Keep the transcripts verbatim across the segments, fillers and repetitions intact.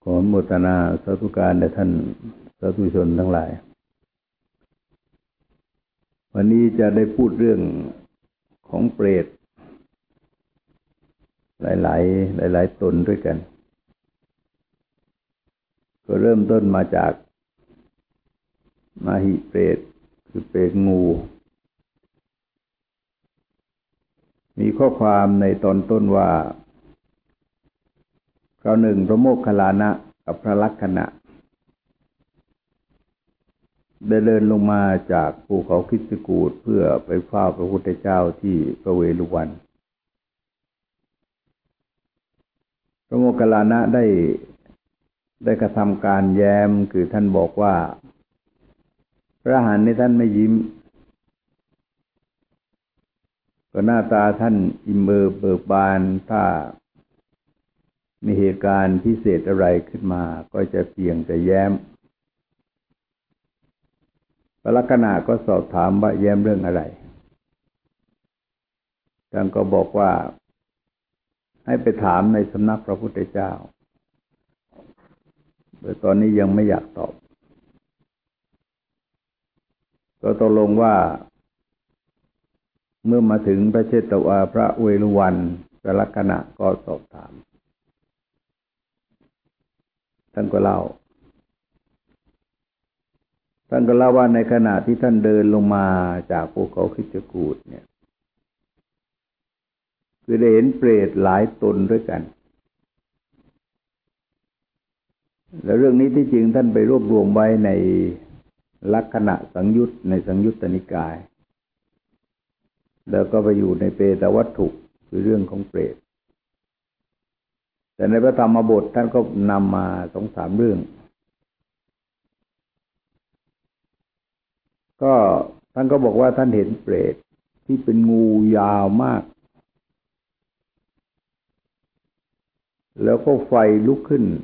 ขออนุโมทนาสาธุการแด่ท่านสาธุชนทั้งหลายวันนี้จะได้พูดเรื่องของเปรตหลายๆหลายๆตนด้วยกันก็เริ่มต้นมาจากมาหิเปรตคือเปรตงูมีข้อความในตอนต้นว่าคราวหนึ่งพระโมคคัลลานะกับพระลักขณะได้เดินลงมาจากภูเขาคิชกูฏเพื่อไปเฝ้าพระพุทธเจ้าที่พระเวฬุวันพระโมคคัลลานะได้ได้กระทำการแย้มคือท่านบอกว่าพระอรหันต์นี่ท่านไม่ยิ้มก็หน้าตาท่านอิ่มเอิบเบิกบานถ้ามีเหตุการณ์พิเศษอะไรขึ้นมาก็จะเพียงแต่แย้มพระลักขณะก็สอบถามว่าแย้มเรื่องอะไรท่านก็บอกว่าให้ไปถามในสำนักพระพุทธเจ้าแต่ตอนนี้ยังไม่อยากตอบก็ตกลงว่าเมื่อมาถึงพระเชตวาพระเวฬุวันพระลักขณะก็สอบถามท่านก็เล่าท่านก็เล่าว่าในขณะที่ท่านเดินลงมาจากภูเขาคิชกูฏเนี่ยคือได้เห็นเปรตหลายตนด้วยกันแล้วเรื่องนี้ที่จริงท่านไปรวบรวมไว้ในลักขณะสังยุตในสังยุตตนิกายแล้วก็ไปอยู่ในเปตวัตถุคือเรื่องของเปรตแต่ในพระธรรมบทท่านก็นำมาสองสามเรื่องก็ท่านก็บอกว่าท่านเห็นเปรตที่เป็นงูยาวมากแล้วก็ไฟลุกขึ้น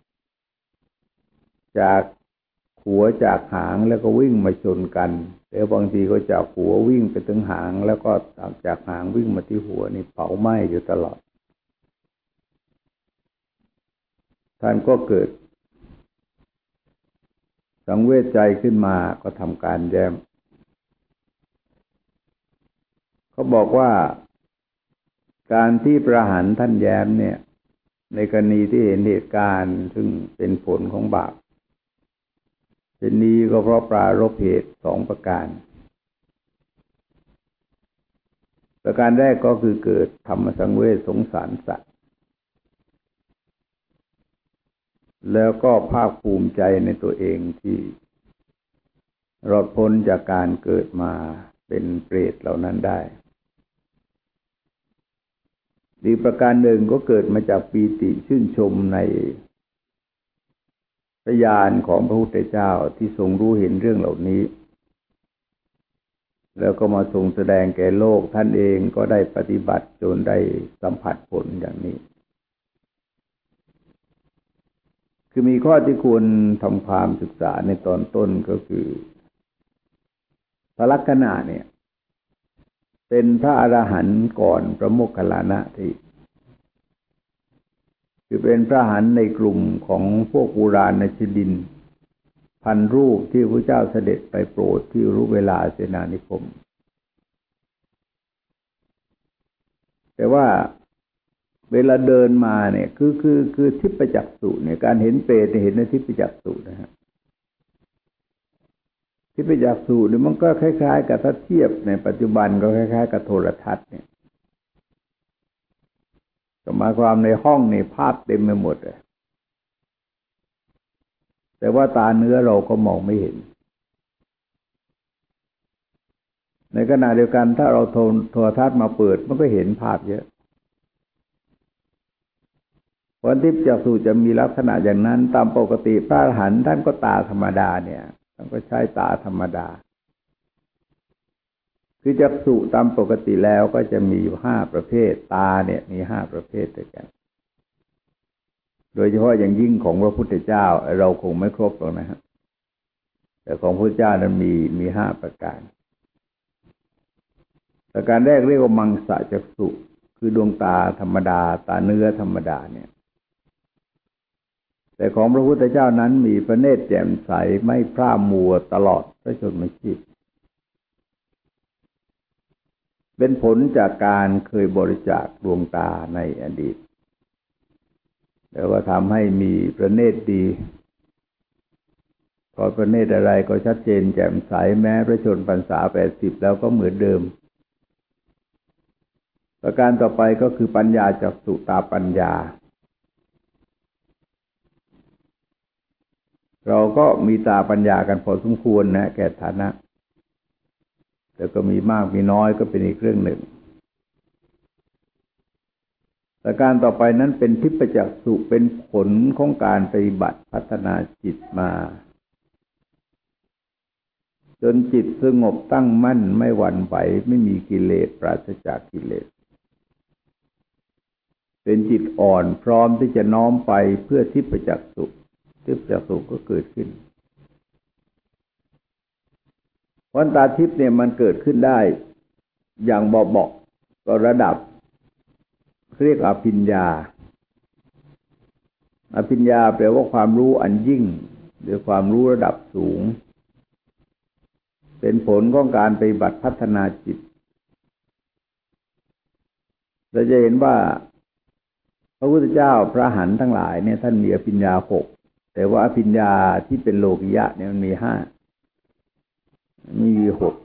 จากหัวจากหางแล้วก็วิ่งมาชนกันแล้วบางทีก็จากหัววิ่งไปถึงหางแล้วก็จากหางวิ่งมาที่หัวนี่เผาไหม้อยู่ตลอดท่านก็เกิดสังเวชใจขึ้นมาก็ทำการแย้มเขาบอกว่าการที่พระอรหันต์ท่านแย้มเนี่ยในกรณีที่เห็นเหตุการณ์ซึ่งเป็นผลของบาปเช่นนี้ก็เพราะปรารภเหตุสองประการประการแรกก็คือเกิดธรรมสังเวชสงสารสัตว์แล้วก็ภาคภูมิใจในตัวเองที่รอดพ้นจากการเกิดมาเป็นเปรตเหล่านั้นได้อีกประการหนึ่งก็เกิดมาจากปีติชื่นชมในพระญาณของพระพุทธเจ้าที่ทรงรู้เห็นเรื่องเหล่านี้แล้วก็มาทรงแสดงแก่โลกท่านเองก็ได้ปฏิบัติจนได้สัมผัสผลอย่างนี้คือมีข้อที่ควรทำความศึกษาในตอนต้นก็คือพระลักขณะเนี่ยเป็นพระอรหันต์ก่อนพระโมคคัลลานะที่คือเป็นพระอรหันต์ในกลุ่มของพวกปุราณชดินพันรูปที่พระเจ้าเสด็จไปโปรดที่รุเวลาเสนานิคมแต่ว่าเวลาเดินมาเนี่ยคือคือคือทิพจักษุเนี่ยการเห็นเปรตเห็นในทิพจักษุนะฮะทิพจักษุเนี่ยมันก็คล้ายๆกับถ้าเทียบในปัจจุบันก็คล้ายๆกับโทรทัศน์เนี่ยหมายความในห้องนี่ภาพเต็มไปหมดเลยแต่ว่าตาเนื้อเราก็มองไม่เห็นในขณะเดียวกันถ้าเราโทรทัศน์มาเปิดมันก็เห็นภาพเยอะผลทิพย์จักษุจะมีลักษณะอย่างนั้นตามปกติพระอรหันต์ท่านก็ตาธรรมดาเนี่ยท่านก็ใช้ตาธรรมดาคือจักษุตามปกติแล้วก็จะมีอยู่ห้าประเภทตาเนี่ยมีห้าประเภทด้วยกันโดยเฉพาะอย่างยิ่งของพระพุทธเจ้าเราคงไม่ครบหรอกนะฮะแต่ของพระพุทธเจ้านั้นมีมีห้าประการประการแรกเรียกว่ามังสจักษุคือดวงตาธรรมดาตาเนื้อธรรมดาเนี่ยแต่ของพระพุทธเจ้านั้นมีพระเนตรแจ่มใสไม่พร่ามัวตลอดพระชนมชีพเป็นผลจากการเคยบริจาคดวงตาในอดีตแล้วก็ทำให้มีพระเนตรดีพอพระเนตรอะไรก็ชัดเจนแจ่มใสแม้พระชนพรรษาแปดสิบแล้วก็เหมือนเดิมประการต่อไปก็คือปัญญาจักษุตาปัญญาเราก็มีตาปัญญากันพอสมควรนะแก่ฐานะแต่ก็มีมากมีน้อยก็เป็นอีกเรื่องหนึ่งประการต่อไปนั้นเป็นทิพจักษุเป็นผลของการปฏิบัติพัฒนาจิตมาจนจิตสงบตั้งมั่นไม่หวั่นไหวไม่มีกิเลสปราศจากกิเลสเป็นจิตอ่อนพร้อมที่จะน้อมไปเพื่อทิพจักษุทิพจักษุก็เกิดขึ้นวันตาทิพย์เนี่ยมันเกิดขึ้นได้อย่างเบาๆก็ระดับเรียกอภิญญาอภิญญาแปลว่าความรู้อันยิ่งหรือความรู้ระดับสูงเป็นผลของการปฏิบัติพัฒนาจิตเราจะเห็นว่าพระพุทธเจ้าพระอรหันต์ทั้งหลายเนี่ยท่านมีอภิญญาหกแต่ว่าอภิญญาที่เป็นโลกิยะเนี่ยมันมีห้ามีหก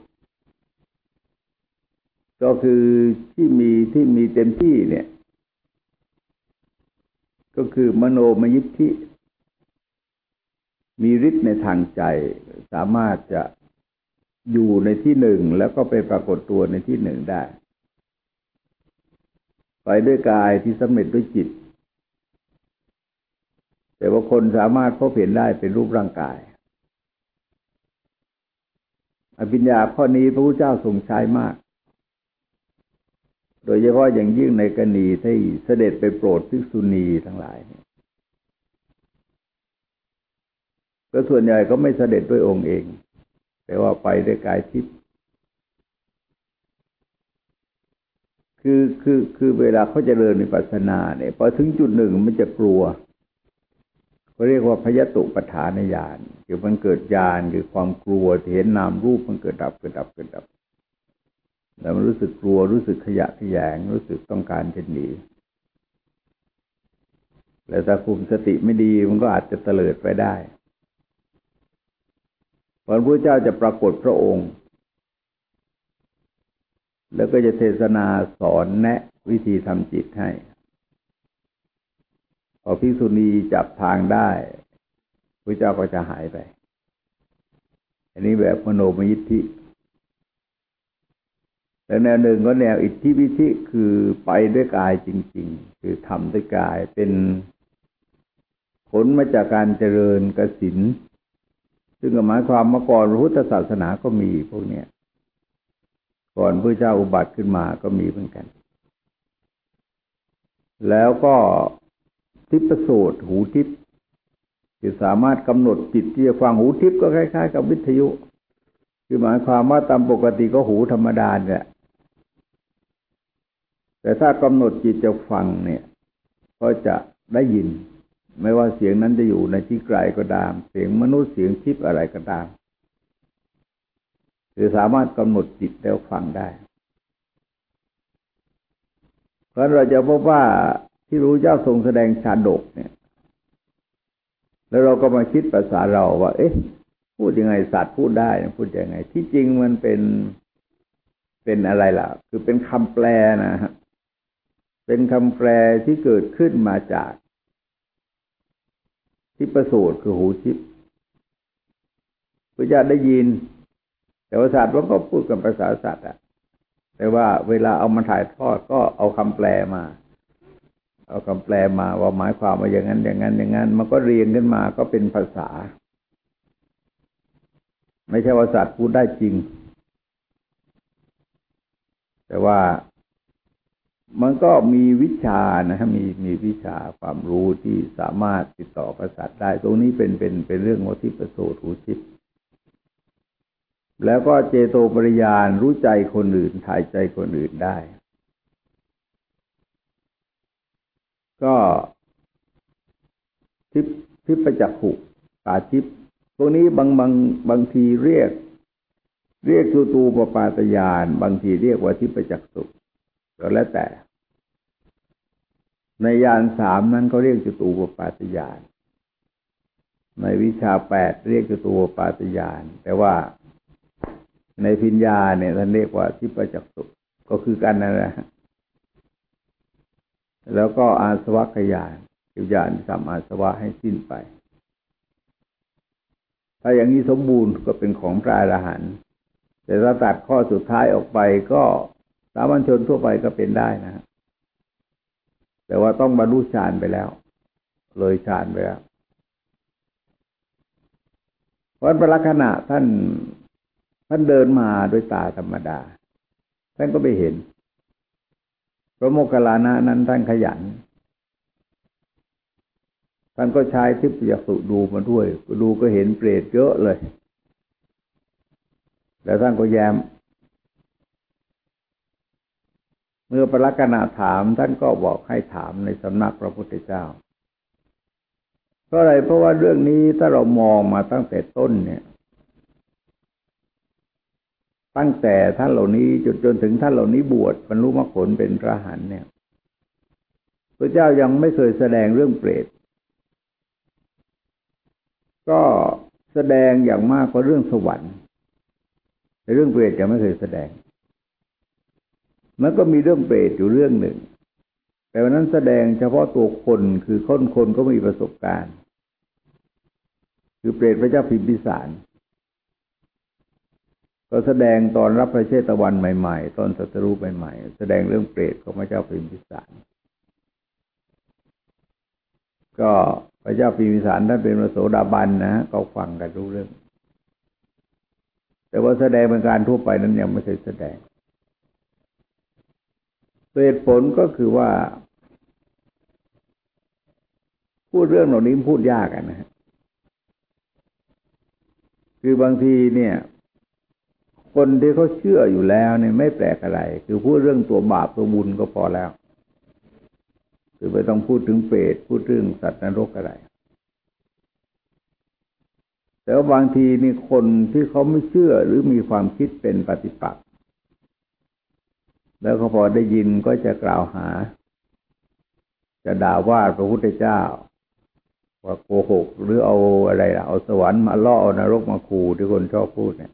ก็คือที่มีที่มีเต็มที่เนี่ยก็คือมโนมยิทธิมีฤทธิ์ในทางใจสามารถจะอยู่ในที่หนึ่งแล้วก็ไปปรากฏตัวในที่หนึ่งได้ไปด้วยกายที่สำเร็จด้วยจิตแต่ว่าคนสามารถพบเห็นได้เป็นรูปร่างกายอภิญญาข้อนี้พระพุทธเจ้าทรงใช้มากโดยเฉพาะอย่างยิ่งในกรณีที่เสด็จไปโปรดภิกษุณีทั้งหลายก็ส่วนใหญ่ก็ไม่เสด็จด้วยองค์เองแต่ว่าไปด้วยกายทิพย์คือคือคือเวลาเขาเจริญวิปัสสนาเนี่ยพอถึงจุดหนึ่งมันจะกลัวเขาเรียกว่าพยตุปฏฐานญาณคือมันเกิดญาณคือความกลัวที่เห็นนามรูปมันเกิดดับเกิดดับเกิดดับแล้วมันรู้สึกกลัวรู้สึกขยะแขยงรู้สึกต้องการจะหนีแล้วถ้าคุมสติไม่ดีมันก็อาจจะเตลิดไปได้พระพุทธเจ้าจะปรากฏพระองค์แล้วก็จะเทศนาสอนแนะวิธีทำจิตให้พอภิกษุณีจับทางได้พระเจ้าก็จะหายไปอันนี้แบบมโนมยิทธิแต่แนวหนึ่งก็แนวอิทธิวิธิคือไปด้วยกายจริงๆคือทำด้วยกายเป็นผลมาจากการเจริญกสิณซึ่งหมายความว่าก่อนพระพุทธศาสนาก็มีพวกเนี้ยก่อนพระเจ้าอุบัติขึ้นมาก็มีเหมือนกันแล้วก็ทิพโสตหูทิพย์คือสามารถกำหนดจิตที่จะฟังหูทิพย์ก็คล้ายๆกับวิทยุคือหมายความว่าตามปกติก็หูธรรมดาเนี่ยแต่ถ้ากำหนดจิตจะฟังเนี่ยก็จะได้ยินไม่ว่าเสียงนั้นจะอยู่ในที่ไกลก็ตามเสียงมนุษย์เสียงทิพย์อะไรก็ตามคือสามารถกำหนดจิตแล้วฟังได้เพราะเราจะพบว่าที่รู้เจ้าทรงแสดงชาดกเนี่ยแล้วเราก็มาคิดภาษาเราว่าเอ๊ะพูดยังไงสัตว์พูดได้พูดยังไงที่จริงมันเป็นเป็นอะไรล่ะคือเป็นคำแปลนะฮะเป็นคำแปลที่เกิดขึ้นมาจากทิพโสตคือหูทิพย์พระเจ้าได้ยินแต่ว่าสัตว์มันก็พูดกันภาษาสัตว์อ่ะแต่ว่าเวลาเอามาถ่ายทอดก็เอาคำแปลมาเอาคำแปลมาว่าหมายความว่าอย่างนั้นอย่างนั้นอย่างนั้นมันก็เรียงขึ้นมาก็เป็นภาษาไม่ใช่ว่าสัตว์พูดได้จริงแต่ว่ามันก็มีวิชานะฮะมีมีวิชาความรู้ที่สามารถติดต่อกับสัตว์ได้ตรงนี้เป็นเป็นเป็นเรื่องของทิพโสตหูทิพย์แล้วก็เจโตปริญาณรู้ใจคนอื่นถ่ายใจคนอื่นได้ก็ทิพทิพจักขุตาทิพพวกนี้บางบางบางทีเรียกเรียกจุตูปปาตญาณบางทีเรียกว่าทิพจักษุก็แล้วแต่ในญาณสามนั้นเขาเรียกจุตูปปาตญาณในวิชาแปดเรียกจุตูปปาตญาณแต่ว่าในพิญญาเนี่ยท่านเรียกว่าทิพจักษุก็คือกันนั่นแหละแล้วก็อาสวัคญาณคือญาณทำอาสวะให้สิ้นไปถ้าอย่างนี้สมบูรณ์ก็เป็นของพระอรหันต์แต่ถ้าตัดข้อสุดท้ายออกไปก็สามัญชนทั่วไปก็เป็นได้นะแต่ว่าต้องบรรลุฌานไปแล้วเลยฌานไปแล้วเพราะพระลักษณะท่านท่านเดินมาด้วยตาธรรมดาท่านก็ไม่เห็นพระโมคคัลลานะนั้นท่านขยันท่านก็ใช้ทิพยจักษุดูมาด้วยดูก็เห็นเปรตเยอะเลยแล้วท่านก็แย้มเมื่อพระลักษณะถามท่านก็บอกให้ถามในสำนักพระพุทธเจ้าเพราะอะไรเพราะว่าเรื่องนี้ถ้าเรามองมาตั้งแต่ต้นเนี่ยตั้งแต่ท่านเหล่านี้จนจนถึงท่านเหล่านี้บวชบรรลุมรรคผลเป็นพระอรหันต์เนี่ยพระเจ้ายังไม่เคยแสดงเรื่องเปรตก็แสดงอย่างมากก็เรื่องสวรรค์แต่เรื่องเปรตยังไม่เคยแสดงมันก็มีเรื่องเปรตอยู่เรื่องหนึ่งแต่วันนั้นแสดงเฉพาะตัวคนคือคนคนก็มีประสบการณ์คือเปรตพระเจ้าพิมพิสารก็แสดงตอนรับพระเชตวันใหม่ๆตอนตรัสรู้ใหม่ๆแสดงเรื่องเปรตของพระเจ้าพิมพิสารก็พระเจ้าพิมพิสารท่านเป็นพระโสดาบันนะก็ฟังกันรู้เรื่องแต่ว่าแสดงเป็นการทั่วไปนั้นยังไม่เคยแสดงเหตุผลก็คือว่าพูดเรื่องเหล่านี้พูดยากนะฮะคือบางทีเนี่ยคนที่เขาเชื่ออยู่แล้วเนี่ยไม่แปลกอะไรคือพูดเรื่องตัวบาปตัวบุญก็พอแล้วคือไม่ต้องพูดถึงเปรตพูดเรื่องสัตว์นรกอะไรแต่ว่าบางทีนี่คนที่เขาไม่เชื่อหรือมีความคิดเป็นปฏิปักษ์แล้วเขาพอได้ยินก็จะกล่าวหาจะด่าว่าพระพุทธเจ้าว่าโกหกหรือเอาอะไรล่ะเอาสวรรค์มาล่อเอานรกมาขู่ที่คนชอบพูดเนี่ย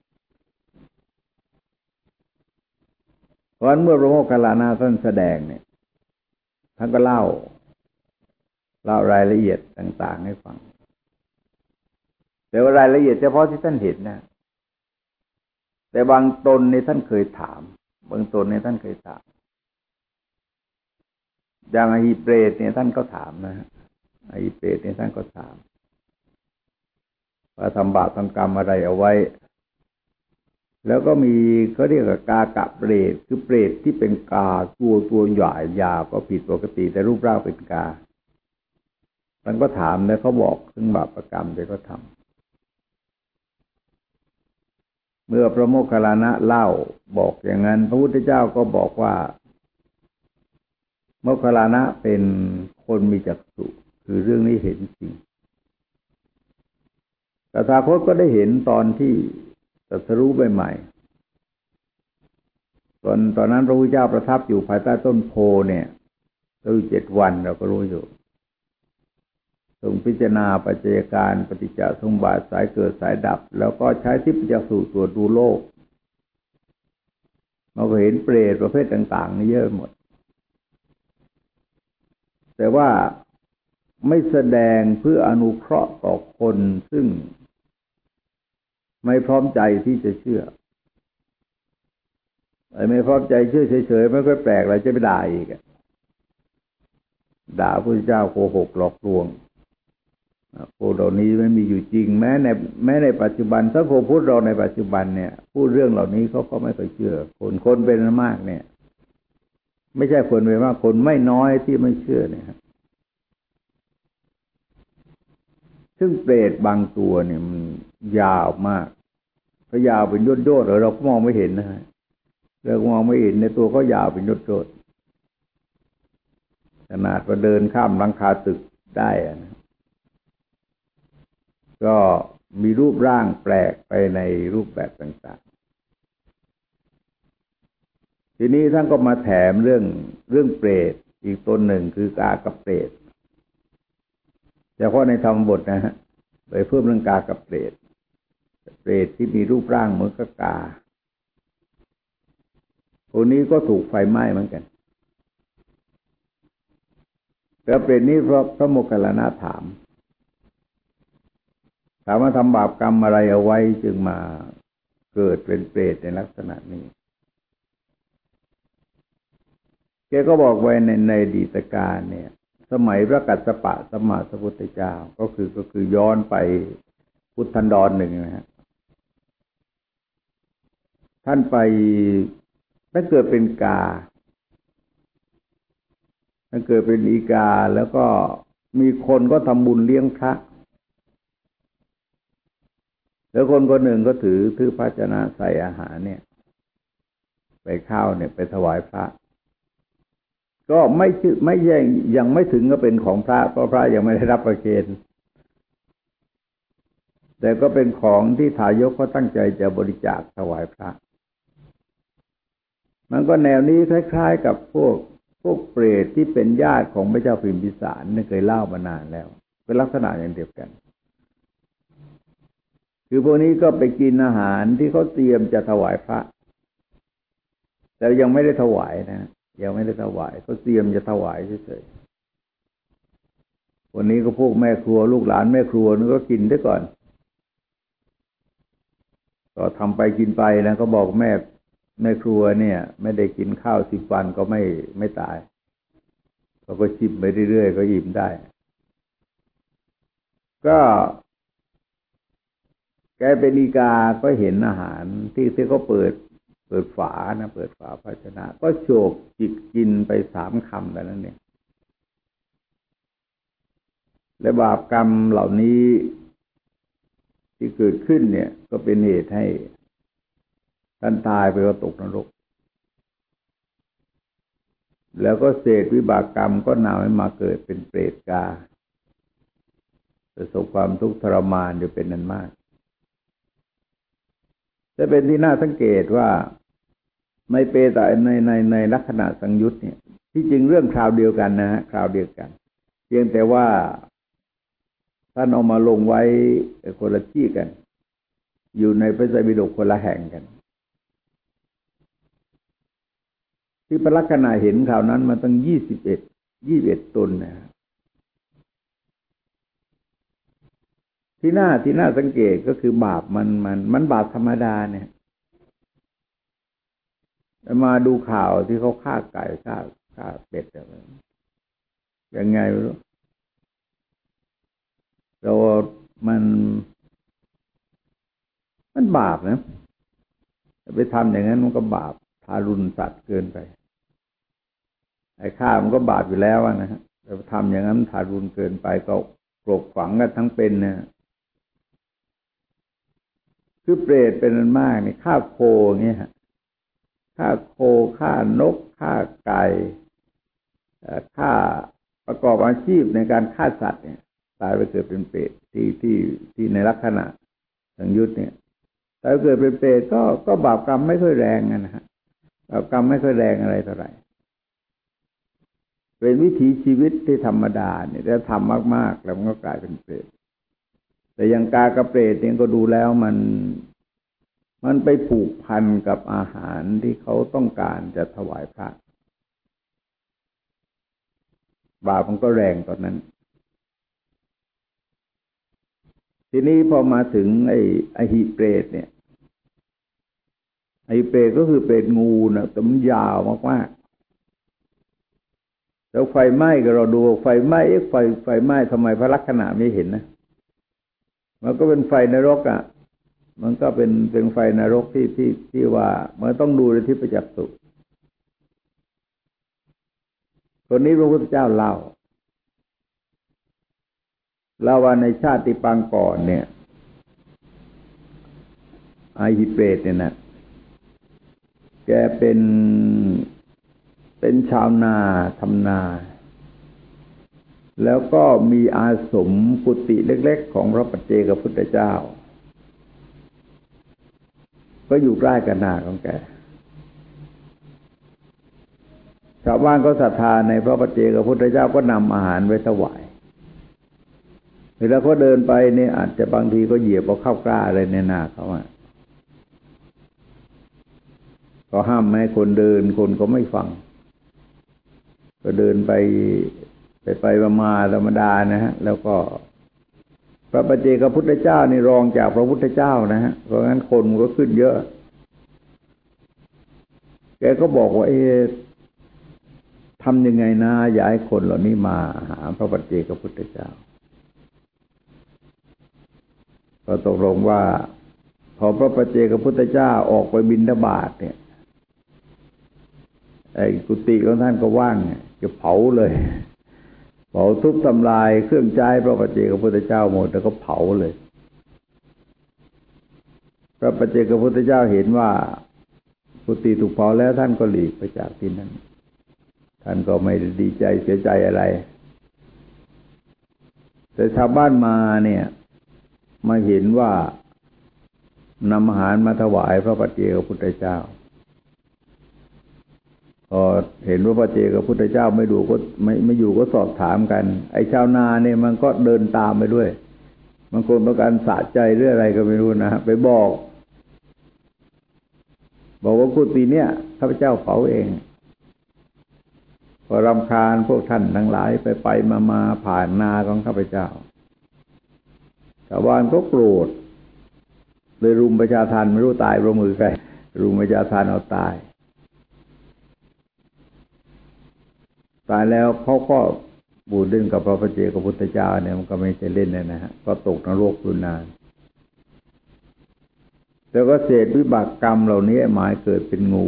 เพราะฉะนั้นเมื่อพระโมคคัลลานะท่านแสดงเนี่ยท่านก็เล่าเล่ารายละเอียดต่างๆให้ฟังแต่ว่ารายละเอียดเฉพาะที่ท่านเห็นนะแต่บางตนในท่านเคยถามบางตนในท่านเคยถามอย่างอหิเปรตเนี่ยท่านก็ถามนะอหิเปรตเนี่ยท่านก็ถามว่าทำบาปทำกรรมอะไรเอาไว้แล้วก็มีเขาเรียกว่ากากะเปรตคือเปรตที่เป็นกาตัวตัวใหญ่ยาวก็ผิดปกติแต่รูปร่างเป็นกาท่านก็ถามแล้วเขาบอกถึงบาปกรรมที่เขาทำเมื่อพระโมคคัลลานะเล่าบอกอย่างนั้นพระพุทธเจ้าก็บอกว่าโมคคัลลานะเป็นคนมีจักษุคือเรื่องนี้เห็นจริงตถาคตก็ได้เห็นตอนที่ตรัสรู้ใหม่ๆตอนตอนนั้นพระพุทธเจ้าประทับอยู่ภายใต้ต้นโพเนี่ยตั้งเจ็ดวันเราก็รู้อยู่ทรงพิจารณาปัจจัยการปฏิจจสมุปบาทสายเกิดสายดับแล้วก็ใช้ทิพยจักษุตรวจดูโลกเราก็เห็นเปรตประเภทต่างๆนี่เยอะหมดแต่ว่าไม่แสดงเพื่ออนุเคราะห์ต่อคนซึ่งไม่พร้อมใจที่จะเชื่อไอ้ไม่พร้อมใจเชื่อเฉยๆไม่ค่อยแปลกอะไรจะไปด่าอีกด่าพระเจ้าโกหกหลอกลวงพวกเหล่านี้ไม่มีอยู่จริงแม้ในแม้ในปัจจุบันสังคมพุทธเราในปัจจุบันเนี่ยพูดเรื่องเหล่านี้เขาก็ไม่ค่อยเชื่อคนคนเป็นมากเนี่ยไม่ใช่คนเป็นมากคนไม่น้อยที่ไม่เชื่อเนี่ยครับซึ่งเปรตบางตัวเนี่ยมันยาวมากเขายาวเป็นยอดๆเราก็มองไม่เห็นนะฮะเราก็มองไม่เห็นในตัวเขายาวเป็นยอดๆขนาดว่าเดินข้ามหลังคาตึกได้นะก็มีรูปร่างแปลกไปในรูปแบบต่างๆทีนี้ท่านก็มาแถมเรื่องเรื่องเปรตอีกตนหนึ่งคือกากับเปรตเฉพาะในธรรมบทนะฮะไปเพิ่มเรื่องกากับเปรตเปรตที่มีรูปร่างเหมือนกับกาพวกนี้ก็ถูกไฟไหม้เหมือนกันแต่เปรตนี้เพราะพระโมคคัลลานะถามถามว่าทำบาปกรรมอะไรเอาไว้จึงมาเกิดเป็นเปรตในลักษณะนี้แกก็บอกไว้ในในอดีตการเนี่ยสมัยพระกัสสปะสัมมาสัมพุทธเจ้าก็คือก็คือย้อนไปพุทธันดรหนึ่งนะฮะท่านไปถ้าเกิดเป็นกาถ้าเกิดเป็นอีกาแล้วก็มีคนก็ทำบุญเลี้ยงพระแล้วคนคนหนึ่งก็ถือถือภาชนะใส่อาหารเนี่ยไปข้าวเนี่ยไปถวายพระก็ไม่ชื่อไม่แย่งยังไม่ถึงก็เป็นของพระเพราะพระยังไม่ได้รับประเคนแต่ก็เป็นของที่ทายกเขาตั้งใจจะบริจาคถวายพระมันก็แนวนี้คล้ายๆกับพวกพวกเปรตที่เป็นญาติของพระเจ้าพิมพิสารนี่เคยเล่ามานานแล้วเป็นลักษณะอย่างเดียวกันคือพวกนี้ก็ไปกินอาหารที่เขาเตรียมจะถวายพระแต่ยังไม่ได้ถวายนะยังไม่ได้ถวายเขาเตรียมจะถวายเฉยๆวันนี้ก็พวกแม่ครัวลูกหลานแม่ครัวนี่ก็กินได้ก่อนก็ทำไปกินไปนะก็บอกแม่แม่ครัวเนี่ยไม่ได้กินข้าวสิบวันก็ไม่ไม่ตายเขาก็ชิมไปเรื่อยๆก็อิ่มได้ก็แกเป็นอีกาก็เห็นอาหารที่ที่เขาเปิดเปิดฝานะเปิดฝาภาชนะก็โฉกจิกกินไปสามคำแต่นั้นเนี่ยและบาปกรรมเหล่านี้ที่เกิดขึ้นเนี่ยก็เป็นเหตุให้ท่านตายไปว่าตกนรกแล้วก็เศษวิบากกรรมก็นำให้มาเกิดเป็นเปรตกาประสบความทุกข์ทรมานอยู่เป็นนั้นมากจะเป็นที่น่าสังเกตว่าในเปตะในในในลักษณะสังยุตเนี่ยที่จริงเรื่องคราวเดียวกันนะฮะคราวเดียวกันเพียงแต่ว่าท่านเอามาลงไว้คนละที่กันอยู่ในพระไตรปิฎกคนละแห่งกันที่พระลักษณะเห็นคราวนั้นมันตั้งยี่สิบเอ็ดยี่สิบเอ็ดตนนะที่น่าที่น่าสังเกตก็คือบาปมันมันมันบาปธรรมดาเนี่ยมาดูข่าวที่เขาฆ่าไก่ฆ่าฆ่าเป็ดอะไรยังไงไม่รู้เรามันมันบาปนะไปทำอย่างนั้นมันก็บาปทารุณสัตว์เกินไปไอ้ฆ่ามันก็บาปอยู่แล้วนะฮะแต่ทำอย่างนั้นทารุณเกินไปก็กลบฝังกันทั้งเป็นเนี่ยคือเปรตเป็นอันมากนี่ฆ่าโคเงี้ยฮะฆ่าโคฆ่านกฆ่าไก่ฆ่าประกอบอาชีพในการฆ่าสัตว์เนี่ยตายไปเกิดเป็นเปรตที่ที่ที่ในลักษณะสังยุตเนี่ยแต่เกิดเป็นเปรตก็ก็บาปกรรมไม่ค่อยแรงนะฮะบาปกรรมไม่ค่อยแรงอะไรเท่าไหร่เป็นวิถีชีวิตที่ธรรมดาเนี่ยถ้าทำมากๆแล้วมันก็กลายเป็นเปรตแต่อย่างกากระเปรตเนี่ยก็ดูแล้วมันมันไปผูกพันกับอาหารที่เขาต้องการจะถวายพระบาปมันก็แรงตอนนั้นทีนี้พอมาถึงไอ้อหิเปรตเนี่ยไอ้เปรตก็คือเปรตงูนะแต่มันยาวมากๆแล้วไฟไหม้ก็เราดูไฟไหม้เอ๊ะไฟไฟไหม้ทำไมพระลักษณะไม่เห็นนะมันก็เป็นไฟนรกอ่ะมันก็เป็นเป็นไฟนรกที่ที่ที่ว่ามันต้องดูในที่ประจักษ์สุคนนี้พระพุทธเจ้าเล่าเล่าว่าในชาติปางก่อนเนี่ยอหิเปรตเนี่ยนะแกเป็นเป็นชาวนาทำนาแล้วก็มีอาสมกุฏิเล็กๆของพระปัจเจกพุทธเจ้าก็อยู่ใกล้กันหน้าของแกชาวบ้านก็ศรัทธาในพระปัจเจกพุทธเจ้าก็นำอาหารไว้ถวายเวลาเขาเดินไปเนี่ยอาจจะบางทีก็เหยียบเอาข้าวกล้าอะไรในหน้าเขาอ่ะก็ห้ามไม่ให้คนเดินคนก็ไม่ฟังก็เดินไปไปไปมาธรรมดานะฮะแล้วก็พระปัจเจกพุทธเจ้านี่รองจากพระพุทธเจ้านะฮะเพราะงั้นคนก็ขึ้นเยอะแกก็บอกว่าเอ๊ะทำยังไงนะอย่าให้คนเหล่านี้มาหาพระปัจเจกพุทธเจ้าก็ตกลงว่าพอพระปัจเจกพุทธเจ้าออกไปบิณฑบาตเนี่ยไอ้กุฏิของท่านก็ว่างจะเผาเลยเผาทุบทำลายเครื่องใช้พระปัจเจกพุทธเจ้าหมดแล้วก็เผาเลยพระปัจเจกพุทธเจ้าเห็นว่ากุฏิถูกเผาแล้วท่านก็หลีกไปจากที่นั้นท่านก็ไม่ดีใจเสียใจอะไรแต่ชาวบ้านมาเนี่ยมาเห็นว่านำอาหารมาถวายพระปัจเจกพุทธเจ้าพอเห็นว่าพระเจกพุทธเจ้าไม่ดูก็ไม่ไม่อยู่ก็สอบถามกันไอ้ชาวนาเนี่ยมันก็เดินตามไปด้วยบางคนต้องการสะใจหรืออะไรก็ไม่รู้นะไปบอกบอกว่ากุฏิเนี่ยข้าพเจ้าเผาเองพอรำคาญพวกท่านทั้งหลายไปไปมามาผ่านนาของข้าพเจ้าชาวบ้านก็โกรธเลยรุมประชาทานไม่รู้ตายเพราะมือใครรุมประชาทานเอาตายตายแล้วเขาก็บูดเล่นกับพระปัจเจกพุทธเจ้าเนี่ยมันก็ไม่ใช่เล่นนะฮะก็ตกนรกอยู่นานแล้วก็เศษวิบากกรรมเหล่านี้หมายเกิดเป็นงู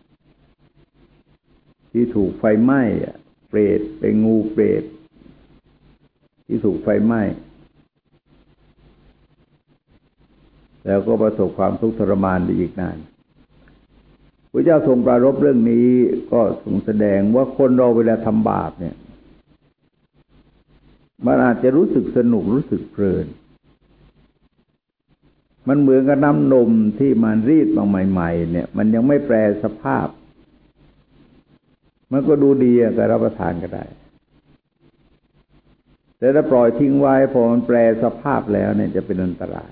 ที่ถูกไฟไหม้เปรตเป็นงูเปรตที่ถูกไฟไหม้แล้วก็ประสบความทุกข์ทรมานไปอีกนานพระเจ้าทรงปรารภเรื่องนี้ก็ทรงแสดงว่าคนเราเวลาทำบาปเนี่ยมันอาจจะรู้สึกสนุกรู้สึกเพลินมันเหมือนกับน้ำนมที่มันรีดมาใหม่ๆเนี่ยมันยังไม่แปรสภาพมันก็ดูดีก็รับประทานก็ได้แต่ถ้าปล่อยทิ้งไว้พอมันแปรสภาพแล้วเนี่ยจะเป็นอันตราย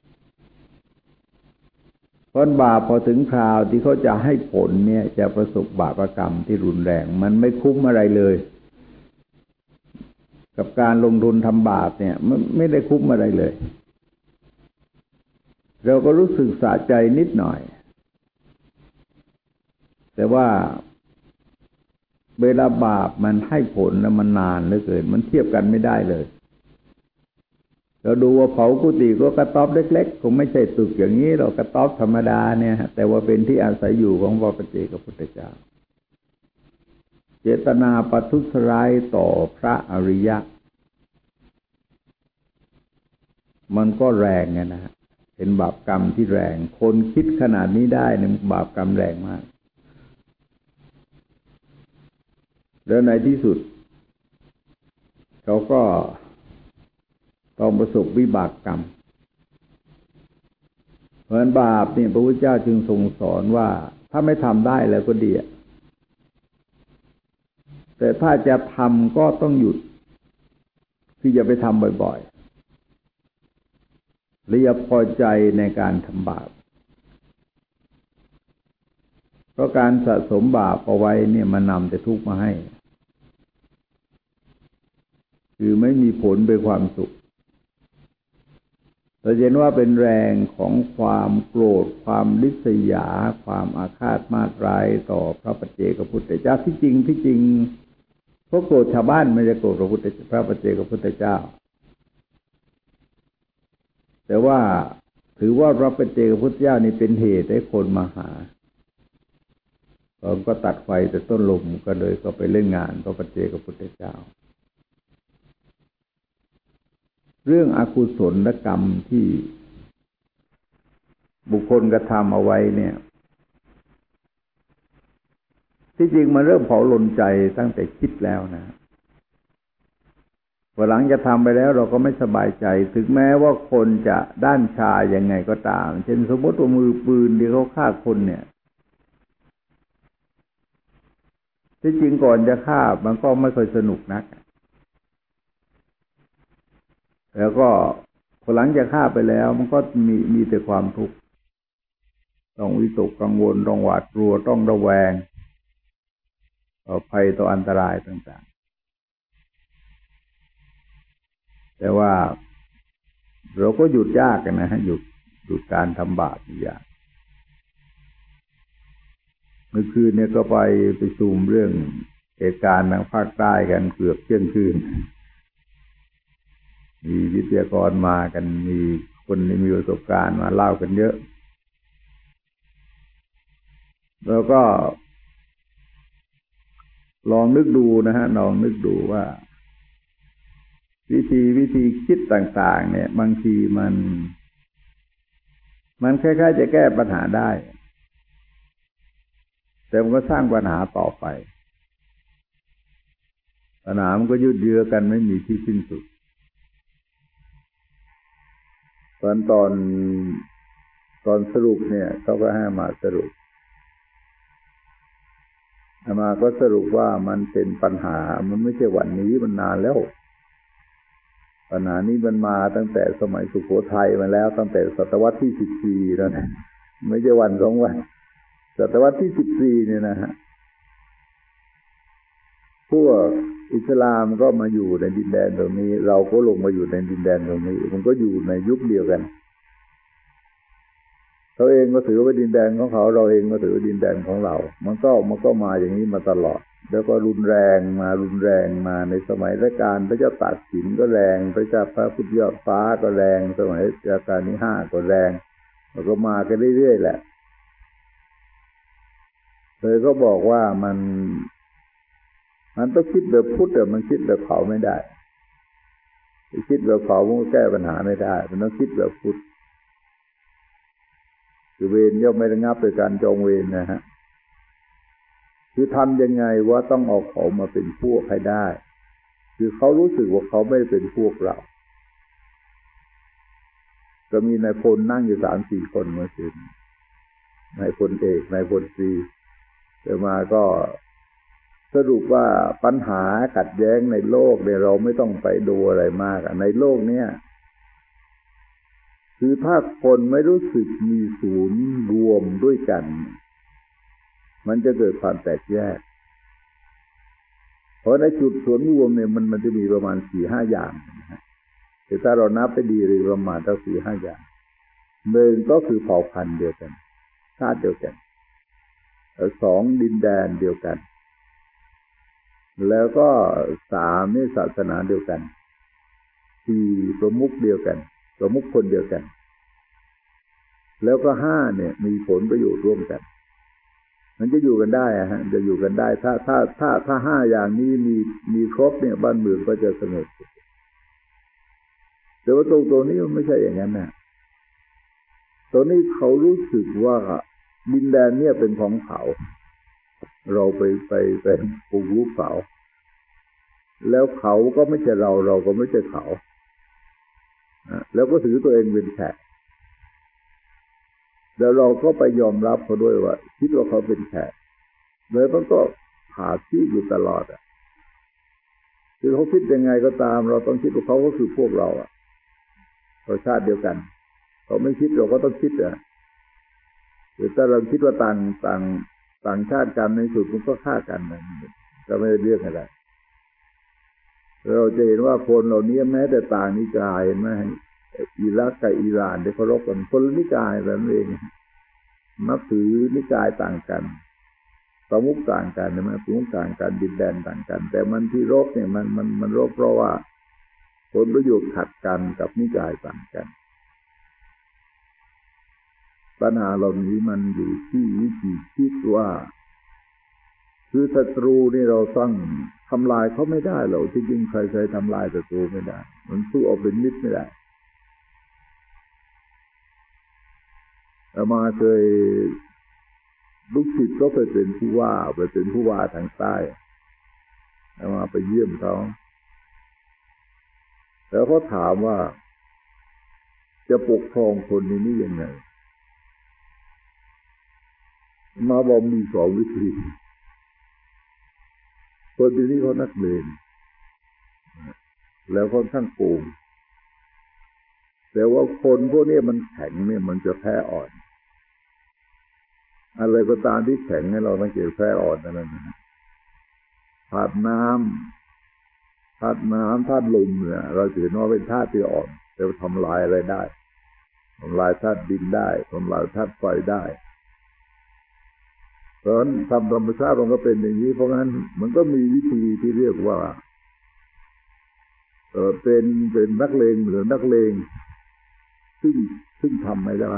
เพราะบาปพอถึงคราวที่เขาจะให้ผลเนี่ยจะประสบบาปกรรมที่รุนแรงมันไม่คุ้มอะไรเลยกับการลงทุนทำบาปเนี่ยไม่ไม่ได้คุ้มอะไรเลยเราก็รู้สึกสะใจนิดหน่อยแต่ว่าเวลาบาปมันให้ผลแล้วมันนานเหลือเกินมันเทียบกันไม่ได้เลยเราดูว่าเผากุฏิก็กระต๊อบเล็กๆคงไม่ใช่ตึกอย่างนี้เรากระต๊อบธรรมดาเนี่ยแต่ว่าเป็นที่อาศัยอยู่ของพระปัจเจกพุทธเจ้าเจตนาประทุษร้ายต่อพระอริยะมันก็แรงไงนะเป็นบาปกรรมที่แรงคนคิดขนาดนี้ได้เนี่ยบาปกรรมแรงมากแล้วในที่สุดเขาก็ต้องประสบวิบากกรรมเพราะฉะนั้นบาปเนี่ยพระพุทธเจ้าจึงทรงสอนว่าถ้าไม่ทำได้แล้วก็ดีแต่ถ้าจะทำก็ต้องหยุดที่จะไปทำบ่อยๆและอย่าพอใจในการทำบาปเพราะการสะสมบาปเอาไว้เนี่ยมันนำแต่ทุกข์มาให้คือไม่มีผลเป็นความสุขเราเห็นว่าเป็นแรงของความโกรธความริษยาความอาฆาตมาตร้ายต่อพระปัจเจกพุทธเจ้าที่จริงที่จริงเพราะโกรธชาวบ้านไม่ได้โกรธพระพุทธพระปัจเจกพุทธเจ้าแต่ว่าถือว่าพระปัจเจกพุทธเจ้านี่เป็นเหตุให้คนมาหาก็ตัดไฟแต่ต้นลมก็เลยก็ไปเล่นงานพระปัจเจกพุทธเจ้าเรื่องอกุศลกรรมที่บุคคลกระทำเอาไว้เนี่ยที่จริงมันเริ่มเผาลนใจตั้งแต่คิดแล้วนะพอหลังจะทำไปแล้วเราก็ไม่สบายใจถึงแม้ว่าคนจะด้านชายังไงก็ตามเช่นสมมติว่ามือปืนที่เขาฆ่าคนเนี่ยที่จริงก่อนจะฆ่ามันก็ไม่ค่อยสนุกนักแล้วก็พอหลังจากฆ่าไปแล้วมันก็มีมีแต่ความทุกข์ต้องวิตกกังวลต้องหวาดกลัวต้องระแวงต่อภัยต่ออันตรายต่างๆแต่ว่าเราก็หยุดยากกันนะฮะหยุดหยุดการทำบาปยากเมื่อคืนเนี่ยก็ไปไปซูมเรื่องเหตุการณ์ทางภาคใต้กันเกือบเที่ยงคืนมีวิทยากรมากันมีคนที่มีประสบการณ์มาเล่ากันเยอะแล้วก็ลองนึกดูนะฮะลองนึกดูว่าวิธีวิธีคิดต่างๆเนี่ยบางทีมันมันคล้ายๆจะแก้ปัญหาได้แต่มันก็สร้างปัญหาต่อไปปัญหามันก็ยืดเยื้อกันไม่มีที่สิ้นสุดตอนตอนตอนสรุปเนี่ยเขาก็ให้มาสรุปมาก็สรุปว่ามันเป็นปัญหามันไม่ใช่วันนี้มันนานแล้วปัญหานี้มันมาตั้งแต่สมัยสุโขทัยมาแล้วตั้งแต่ศตวรรษที่สิบสี่แล้วนะไม่ใช่วันสองวันศตวรรษที่สิบสี่เนี่ยนะฮะพวกอิสลามก็มาอยู่ในดินแดนตรงนี้เราก็ลงมาอยู่ในดินแดนตรงนี้มันก็อยู่ในยุคเดียวกันเขาเองก็ถือว่าดินแดนของเขาเราเองก็ถือว่าดินแดนของเรามันก็มันก็มาอย่างนี้มาตลอดแล้วก็รุนแรงมารุนแรงมาในสมัยรัชกาลพระเจ้าตากสินก็แรงพระเจ้าพระพุทธยอดฟ้าก็แรงสมัยรัชกาลที่ห้าก็แรงแล้วก็มากันเรื่อยๆแหละเลยก็บอกว่ามันมันต้องคิดแบบพุทธแต่มันคิดแบบเขาไม่ได้คิดแบบเขามันก็แก้ปัญหาไม่ได้มันต้องคิดแบบพุทธคือเวรย่อมไม่ระงับโดยการจองเวรนะฮะคือทำยังไงว่าต้องเอาเขามาเป็นพวกให้ได้คือเขารู้สึกว่าเขาไม่เป็นพวกเราก็มีนายพลนั่งอยู่สามสี่คนเมื่อคืนนายพลเอกนายพลตรีแต่มาก็สรุปว่าปัญหาขัดแย้งในโลกเนี่ยเราไม่ต้องไปดูอะไรมากในโลกเนี้ยคือถ้าคนไม่รู้สึกมีศูนย์รวมด้วยกันมันจะเกิดความแตกแยกเพราะในจุดส่วนรวมเนี่ยมันมันจะมีประมาณสี่ห้าอย่างนะฮะแต่ถ้าเรานับไปดีเลยประมาณตั้งสี่ห้าอย่างหนึ่งก็คือเผ่าพันธุ์เดียวกันชาติเดียวกันสองดินแดนเดียวกันแล้วก็สามนี่ศาสนาเดียวกันสี่ประมุขเดียวกันประมุขคนเดียวกันแล้วก็ห้าเนี่ยมีผลประโยชน์ร่วมกันมันจะอยู่กันได้อะฮะจะอยู่กันได้ถ้าถ้าถ้าถ้าห้าอย่างนี้มีมีครบเนี่ยบ้านเมืองก็จะสงบแต่ว่าตรงตัวนี้มันไม่ใช่อย่างนั้นนะตัวนี้เขารู้สึกว่าดินแดนเนี่ยเป็นของเขาเราไปไปไปปลูกรุกเขาแล้วเขาก็ไม่ใช่เราเราก็ไม่ใช่เขาแล้วก็ถือตัวเองเป็นแขกแล้วเราก็ไปยอมรับเขาด้วยว่าคิดว่าเขาเป็นแขกเลยมันก็หาที่อยู่ตลอดอ่ะคือเขาคิดยังไงก็ตามเราต้องคิดว่าเขาก็คือพวกเราอ่ะเราชาติเดียวกันเขาไม่คิดเราก็ต้องคิดอ่ะหรือถ้าเราคิดว่าต่างต่างต่างชาติกันในสุดมันก็ฆ่ากันนะก็ไม่ได้เรื่องอะไรเราจะเห็นว่าคนเหล่านี้แม้แต่ต่างนิกายเห็นไหมอิรักกับอิหร่านได้เคารพกันคนละนิกายแบบนั้นเองนับถือนิกายต่างกันประมุขต่างกันใช่ไหมประมุขต่างกันดินแดนต่างกันแต่มันที่รบเนี่ยมันมันมันรบเพราะว่าผลประโยชน์ขัดกันกับนิกายต่างกันปัญหาเหล่านี้มันอยู่ที่วิธีคิดว่าคือศัตรูนี่เราต้องทำลายเขาไม่ได้หรอกที่จริงใครใครทำลายศัตรูไม่ได้มันสู้เอาเป็นมิตรไม่ได้อามาเคยลูกศิษย์ก็เคยเป็นผู้ว่าไปเป็นผู้ว่าทางใต้อามาไปเยี่ยมเขาแล้วเขาถามว่าจะปกครองคนในนี้ยังไงมาบอกมีสองวิธีคนที่นี่เขานักเลงแล้วค่อนข้างโกงแต่ว่าคนพวกนี้มันแข็งเนี่ยมันจะแพ้อ่อนอะไรก็ตามที่แข็งให้เราสังเกตแพ้อ่อนนั่นแหละธาตุน้ำธาตุน้ำธาตุลมเนี่ยเราถือว่าเป็นธาตุที่อ่อนแต่ทำลายอะไรได้ทำลายธาตุดินได้ทำลายธาตุไฟได้เพราะฉะนั้นธรรมธรรมชาติมันก็เป็นอย่างนี้เพราะงั้นมันก็มีวิธีที่เรียกว่าเออเป็นเป็นนักเลงหรือนักเลงซึ่งซึ่งทำไม่ได้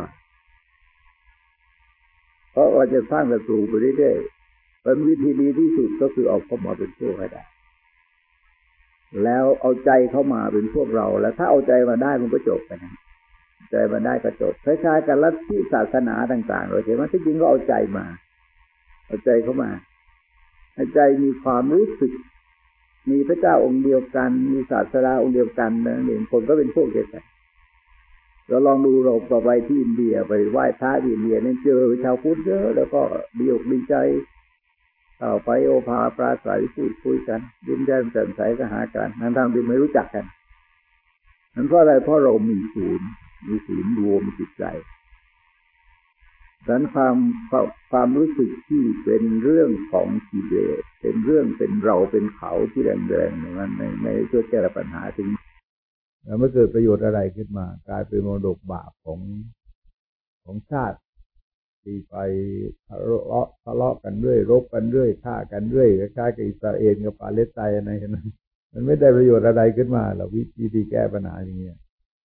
เพราะว่าจะสร้างศัตรูไปเรื่อยๆเป็นวิธีดีที่สุดก็คือเอาเข้ามาเป็นพวกให้ได้แล้วเอาใจเข้ามาเป็นพวกเราแล้วถ้าเอาใจมาได้มันก็จบไปนะใจมาได้ก็จบคล้ายๆกับลัทธิศาสนาต่างๆเราเห็นว่าที่จริงก็เอาใจมาเอาใจเข้ามาให้ใจมีความรู้สึกมีพระเจ้าองค์เดียวกันมีศาสดาองค์เดียวกันนั่นเองคนก็เป็นพวกเดียวกันเราลองดูเราไปที่อินเดียไปไหว้พระที่อินเดียเนี่ยเจอชาวพุทธเยอะแล้วก็ดีอกดีใจเอาไปโอภาปราศัยพูดคุยกันยิ้มแย้มแจ่มใสก็หากันทั้งๆที่ไม่รู้จักกันนั่นเพราะอะไรเพราะเรามีศูนย์มีศูนย์รวมจิตใจดังนั้นความความรู้สึกที่เป็นเรื่องของกิเลสเป็นเรื่องเป็นเราเป็นเขาที่แรงๆนั้นในในช่วยแก้ปัญหาถึงแล้วไม่เกิดประโยชน์อะไรขึ้นมากลายเป็นมรดกบาปของของชาติที่ไปทะเลาะทะเลาะกันเรื่อยรบกันเรื่อยฆ่ากันเรื่อยคล้ายๆกับอิสราเอลกับปาเลสไตน์อะไรกันมันไม่ได้ประโยชน์อะไรขึ้นมาหรอกวิธีแก้ปัญหาอย่างนี้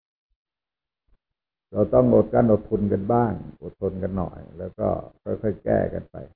เราต้องอดกันอดทนกันบ้างอดทนกันหน่อยแล้วก็ค่อยๆแก้กันไป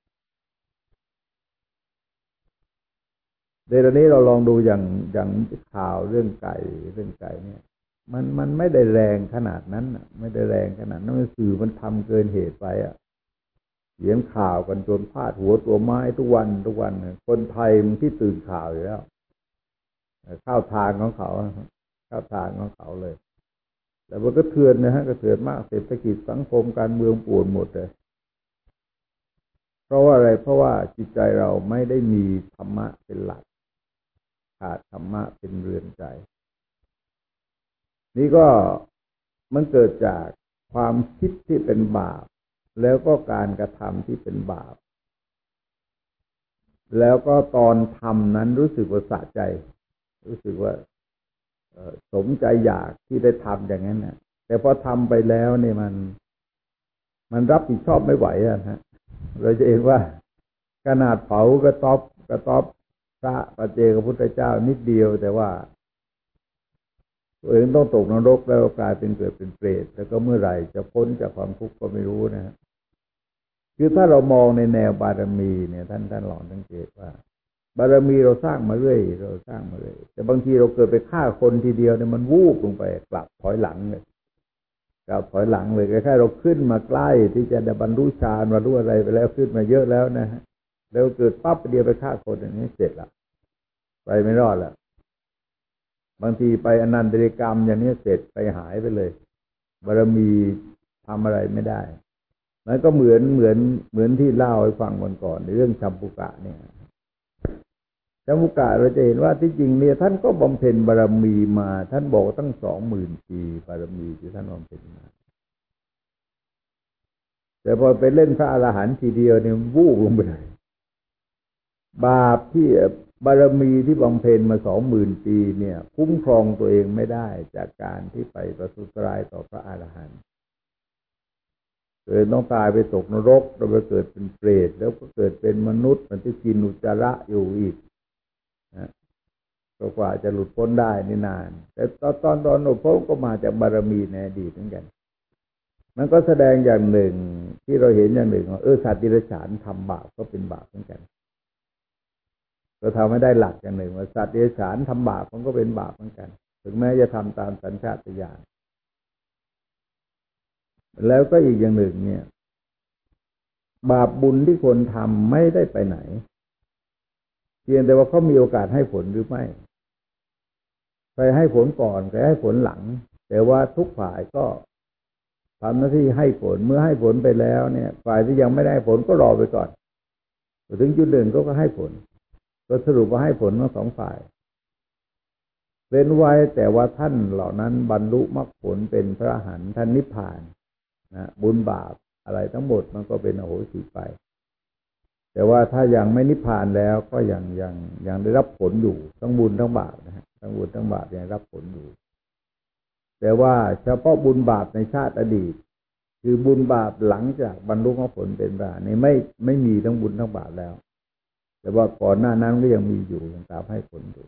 เดี๋ยวนี้เราลองดูอย่างอย่างข่าวเรื่องไก่เรื่องไก่เนี่ยมันมันไม่ได้แรงขนาดนั้นอ่ะไม่ได้แรงขนาดนั้นมันสื่อมันทำเกินเหตุไปอ่ะเขียนข่าวกันจนพาดหัวตัวไม้ทุกวันทุกวันคนไทยมันที่ตื่นข่าวอยู่แล้วเข้าทางของเขาเข้าทางของเขาเลยแต่มันก็เถื่อนนะฮะก็เถื่อนมากเศรษฐกิจสังคมการเมืองป่วนหมดเลยเพราะว่าอะไรเพราะว่าจิตใจเราไม่ได้มีธรรมะเป็นหลักขาดธรรมะเป็นเรือนใจนี่ก็มันเกิดจากความคิดที่เป็นบาปแล้วก็การกระทำที่เป็นบาปแล้วก็ตอนทำนั้นรู้สึกว่าสะใจรู้สึกว่าสมใจอยากที่ได้ทำอย่างนั้นนะแต่พอทำไปแล้วเนี่ยมันมันรับผิดชอบไม่ไหวอะฮะเราจะเห็นว่าขนาดเผากระต๊อบกระต๊อบพระปัจเจกพุทธเจ้านิดเดียวแต่ว่าตัวเองต้องตกนรกแล้วกลายเป็นเกิดเป็นเปรตแล้วก็เมื่อไหร่จะพ้นจากความทุกข์ก็ไม่รู้นะฮะคือถ้าเรามองในแนวบารมีเนี่ยท่านท่านลองสังเกตว่าบารมีเราสร้างมาเรื่อยเราสร้างมาเรื่อยแต่บางทีเราเกิดไปฆ่าคนทีเดียวเนี่ยมันวูบลงไปกลับถอยหลังเลยกลับถอยหลังเลยคล้ายๆเราขึ้นมาใกล้ที่จะได้บรรลุฌานบรรลุอะไรไปแล้วขึ้นมาเยอะแล้วนะฮะแล้วเกิดปั๊บเดียวไปฆ่าคนอย่างนี้เสร็จละไปไม่รอดละบางทีไปอนันตริกรรมอย่างนี้เสร็จไปหายไปเลยบารมีทำอะไรไม่ได้มันก็เหมือนเหมือนเหมือนที่เล่าให้ฟังวันก่อนในเรื่องชัมปุกะเนี่ยชัมปุกะเราจะเห็นว่าที่จริงเนี่ยท่านก็บำเพ็ญบารมีมาท่านบอกตั้งสองหมื่นปีบารมีที่ท่านบำเพ็ญมาแต่พอไปเล่นพระอรหันต์ทีเดียวเนี่ยวูบลงไปเลยบาปที่บารมีที่บำเพ็ญมาสองหมื่นปีเนี่ยคุ้มครองตัวเองไม่ได้จากการที่ไปประทุษร้ายต่อพระอรหันต์เลยต้องตายไปตกนรกแล้วไปเกิดเป็นเปรตแล้วก็เกิดเป็นมนุษย์มันจะกินอุจจาระอยู่อีกนะกว่าจะหลุดพ้นได้นี่นานแต่ตอนตอนตอนหลุดพ้นก็มาจากบารมีในอดีตเหมือนกันมันก็แสดงอย่างหนึ่งที่เราเห็นอย่างหนึ่งว่าเออสัตว์ดิเรกชันทำบาปก็เป็นบาปเหมือนกันเราทำให้ได้หลักอย่างหนึ่งว่าสัตว์เดรัจฉานทำบาปมันก็เป็นบาปเหมือนกันถึงแม้จะทำตามสัญชาตญาณแล้วก็อีกอย่างหนึ่งเนี่ยบาปบุญที่คนทำไม่ได้ไปไหนเพียงแต่ว่าเขามีโอกาสให้ผลหรือไม่ครให้ผลก่อนใครให้ผลหลังแต่ว่าทุกฝ่ายก็ทำหน้าที่ให้ผลเมื่อให้ผลไปแล้วเนี่ยฝ่ายที่ยังไม่ได้ผลก็รอไปก่อนถึงจุดหนึ่งก็ก็ให้ผลก็สรุปว่าให้ผลทั้งสองฝ่ายเว้นไว้แต่ว่าท่านเหล่านั้นบรรลุมรรคผลเป็นพระอรหันต์ท่านนิพพานนะบุญบาปอะไรทั้งหมดมันก็เป็นอโหสิไปแต่ว่าถ้ายังไม่นิพพานแล้วก็ยังยังยังได้รับผลอยู่ทั้งบุญทั้งบาปนะฮะทั้งบุญทั้งบาปยังรับผลอยู่แต่ว่าเฉพาะบุญบาปในชาติอดีตคือบุญบาปหลังจากบรรลุมรรคผลเป็นพระอรหันต์นี่ไม่ไม่มีทั้งบุญทั้งบาปแล้วแต่ว่าก่อนหน้านั้นก็ยังมีอยู่ยังตามให้ผลอยู่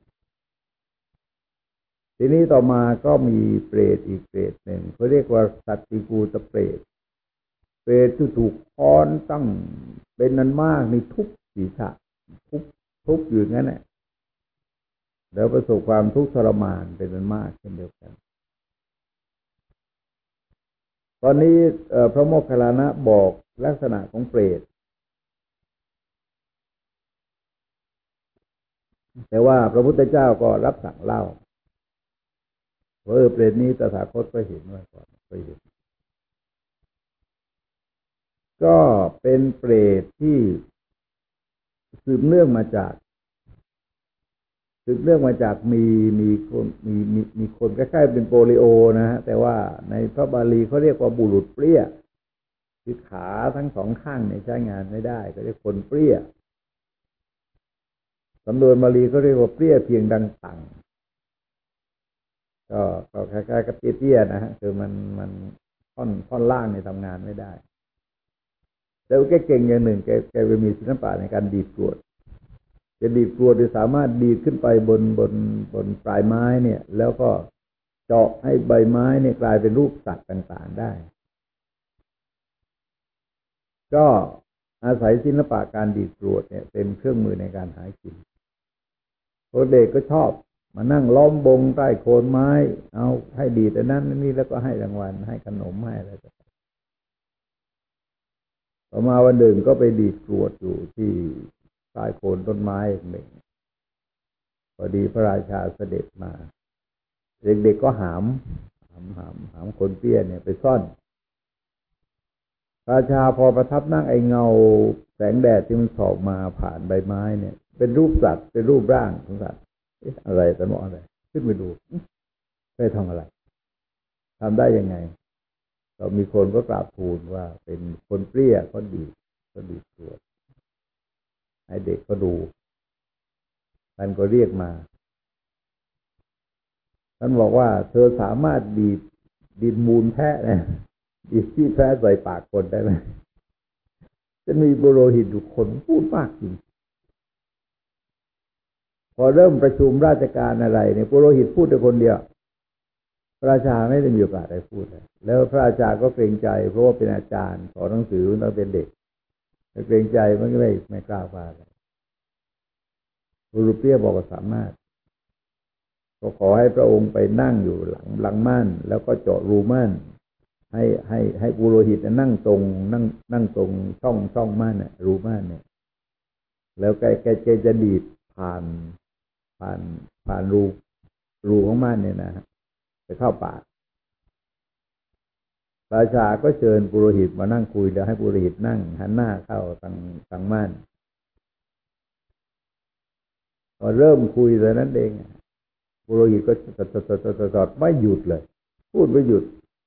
ทีนี้ต่อมาก็มีเปรตอีกเปรตหนึ่งเขาเรียกว่าสัตติกูตเปรตเปรตที่ถูกค้อนตั้งเป็นนั้นมากนี่ทุบศีรษะทุบทุบอยู่งั้นแหละแล้วประสบความทุกข์ทรมานเป็นนั้นมากเช่นเดียวกันตอนนี้พระโมคคัลลานะบอกลักษณะของเปรตแต่ว่าพระพุทธเจ้าก็รับสั่งเล่าเพราะเปรตนี้ตถาคตก็เห็นมาก่อนก็เห็นก็เป็นเปรตที่สืบเนื่องมาจากสืบเนื่องมาจากมีมีคนมีมีมีคนคล้ายๆเป็นโปลิโอนะฮะแต่ว่าในพระบาลีเขาเรียกว่าบุรุษเปรี้ยคือขาทั้งสองข้างเนี่ยใช้งานไม่ได้ก็เรียกคนเปรี้ยสำนวนบาลีเขาเรียกว่าเปรี้ยเพียงดังตังก็ก็คล้ายๆกับเตี้ยๆนะฮะคือมันมันท่อนท่อนล่างเนี่ยทำงานไม่ได้แต่แกเก่งอย่างหนึ่งแกแกไปมีศิลปะในการดีดกรวดจะดีดกรวดจะสามารถดีดขึ้นไปบนบนบนปลายไม้เนี่ยแล้วก็เจาะให้ใบไม้เนี่ยกลายเป็นรูปสัตว์ต่างๆได้ก็อาศัยศิลปะการดีดกรวดเนี่ยเป็นเครื่องมือในการหากินพวกเด็กก็ชอบมานั่งล้อมวงใต้โคนไม้เอาให้ดีแต่นั้นนี่แล้วก็ให้รางวัลให้ขนมให้อะไรต่างต่อมาวันหนึ่งก็ไปดีดกรวดอยู่ที่ใต้โคนต้นไม้หนึ่งพอดีพระราชาเสด็จมาเด็กๆก็หามหามหามหามคนเปี้ยเนี่ยไปซ่อนราชาพอประทับนั่งไอเงาแสงแดดที่มันส่องมาผ่านใบไม้เนี่ยเป็นรูปสัตว์เป็นรูปร่างของสัตว์เอ๊ะอะไรแต่เนาะอะไรขึ้นไปดูไปทำอะไรทำได้ยังไงเรามีคนก็กราบทูลว่าเป็นคนเปรี้ยก็ดีก็ดีตัวให้เด็กก็ดูท่านก็เรียกมาท่านบอกว่าเธอสามารถดีดดินมูลแพะนะดีดขี้แพะใส่ปากคนได้ไหมจะมีบุโรหิตทุกคนพูดมากจริงพอเริ่มประชุมราชการอะไรเนี่ยบุโรหิตพูดแต่คนเดียวพระราชาไม่ได้มีโอกาสได้พูดเลยแล้วพระราชาก็เกรงใจเพราะว่าเป็นอาจารย์สอนหนังสือตั้งเป็นเด็กเกรงใจมันก็ไม่ไม่กล้าว่าเลยบุรุษเปี้ยบอกว่าสามารถก็ขอให้พระองค์ไปนั่งอยู่หลังหลังม่านแล้วก็เจาะรูม่านให้ให้ให้ปุโรหิตนั่งตรงนั่งนั่งตรงช่องช่องม่านเนี่ยรูม่านเนี่ยแล้วแกแกแกจะดีดผ่านผ่านผ่านรูรูของม่านเนี่ยนะไปเข้าปากราชาก็เชิญปุโรหิตมานั่งคุยเดี๋ยวให้ปุโรหิตนั่งหันหน้าเข้าทางทางม่านพอเริ่มคุยแต่นั้นเองปุโรหิตก็จอดๆๆๆไม่หยุดเลยพูดไม่หยุด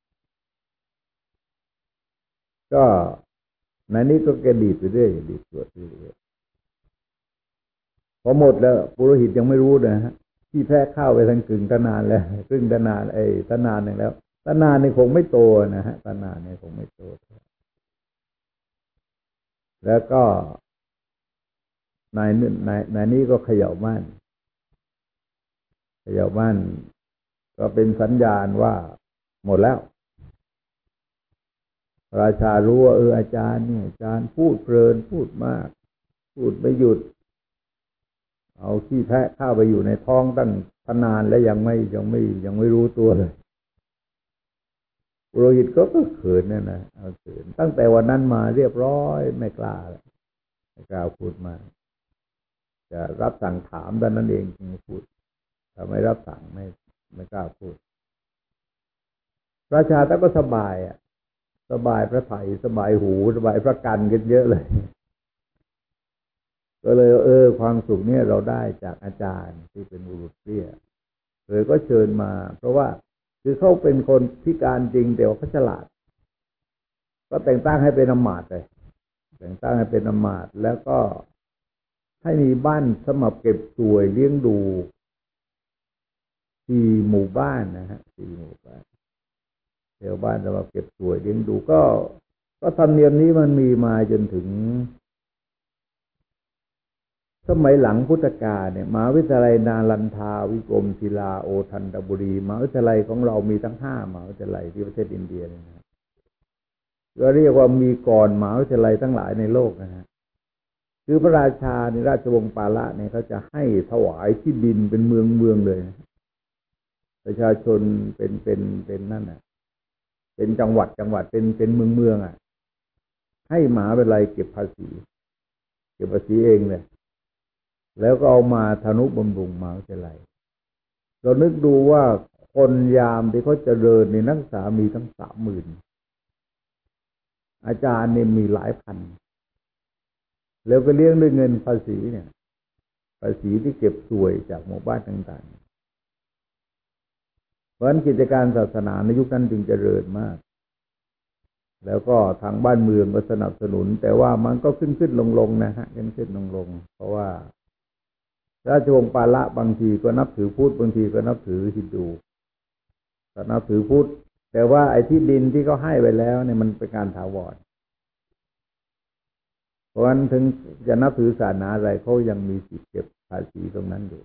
ก็ในนี้ก็แกดีดไปเรื่อยดีดตรวจเรื่อยพอหมดแล้วปุโรหิตยังไม่รู้นะฮะที่แพ้ข้าวไปทั้งกึ่งตะนานแล้วครึ่งตะนานไอ้ตะนานหนึ่งแล้วตะนานนี่คงไม่โตนะฮะตะนานนี่คงไม่โตแล้วก็นายนายนายนี้ก็เขย่าม่านเขย่าม่านก็เป็นสัญญาณว่าหมดแล้วราชารู้ว่าเอออาจารย์เนี่ยอาจารย์พูดเพลินพูดมากพูดไม่หยุดเอาขี้แพะเข้าไปอยู่ในท้องตั้งนานแล้วยังไม่ยังไม่ยังไม่รู้ตัวเลยปุโรหิตก็เขินนั่นนะเอาเขินตั้งแต่วันนั้นมาเรียบร้อยไม่กล้าไม่กล้าพูดมาจะรับสั่งถามแต่นั้นเองจึงพูดถ้าไม่รับสั่งไม่ไม่กล้าพูดราชาท่านก็สบายอ่ะสบายพระไถยสบายหูสบายพระกันกันเยอะเลยก็เลยเออความสุขเนี่ยเราได้จากอาจารย์ที่เป็นบุรุษเตี้ยเลยก็เชิญมาเพราะว่าคือเขาเป็นคนพิการจริงแต่ว่าเขาฉลาดก็แต่งตั้งให้เป็นอำมาตย์เลยแต่งตั้งให้เป็นอำมาตย์แล้วก็ให้มีบ้านสำหรับเก็บสวยเลี้ยงดูสี่หมู่บ้านนะฮะสี่หมู่บ้านแถวบ้านสำหรับเก็บสวยเลี้ยงดูก็ก็ธรรมเนียมนี้มันมีมาจนถึงสมัยหลังพุทธกาลเนี่ยมหาวิทยาลัยนาลันทาวิกรมศิลาโอทันตบุรีมหาวิทยาลัยของเรามีทั้งห้ามหาวิทยาลัยที่ประเทศอินเดียนะก็เรียกว่ามีก่อนมหาวิทยาลัยทั้งหลายในโลกนะฮะคือพระราชาในราชวงศ์ปาละเนี่ยเขาจะให้ถวายที่ดินเป็นเมืองเมืองเลยประชาชนเป็นเป็นเป็นนั่นน่ะเป็นจังหวัดจังหวัดเป็นเป็นเมืองเมืองอ่ะให้มหาวิทยาลัยเก็บภาษีเก็บภาษีเองเลยแล้วก็เอามาทนุบำรุงมหาวิทยาลัยเรานึกดูว่าคนยามที่เขาเจริญในนักศึกษามีทั้งสามหมื่นอาจารย์เนี่ยมีหลายพันแล้วก็เลี้ยงด้วยเงินภาษีเนี่ยภาษีที่เก็บสวยจากหมู่บ้านต่างๆเพราะฉะนั้นกิจการศาสนาในยุคนั้นจึงเจริญมากแล้วก็ทางบ้านเมืองก็สนับสนุนแต่ว่ามันก็ขึ้นขึ้นลงลงนะฮะขึ้นขึ้นลงลงเพราะว่าราชวงศ์ปาละบางทีก็นับถือพุทธบางทีก็นับถือฮินดูก็นับถือพุทธแต่ว่าไอ้ที่ดินที่เขาให้ไปแล้วเนี่ยมันเป็นการถาวรเพราะฉะนั้นถึงจะนับถือศาสนาอะไรเขายังมีสิทธิ์เก็บภาษีตรงนั้นอยู่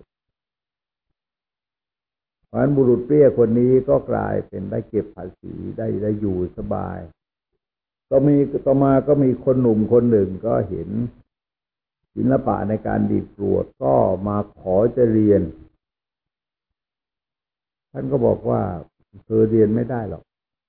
เพราะฉะนั้นบุรุษเปี้ยคนนี้ก็กลายเป็นได้เก็บภาษีได้ได้อยู่สบายก็มีต่อมาก็มีคนหนุ่มคนหนึ่งก็เห็นศิลปะในการดีดกรวดก็มาขอจะเรียนท่านก็บอกว่าเธอเรียนไม่ได้หรอก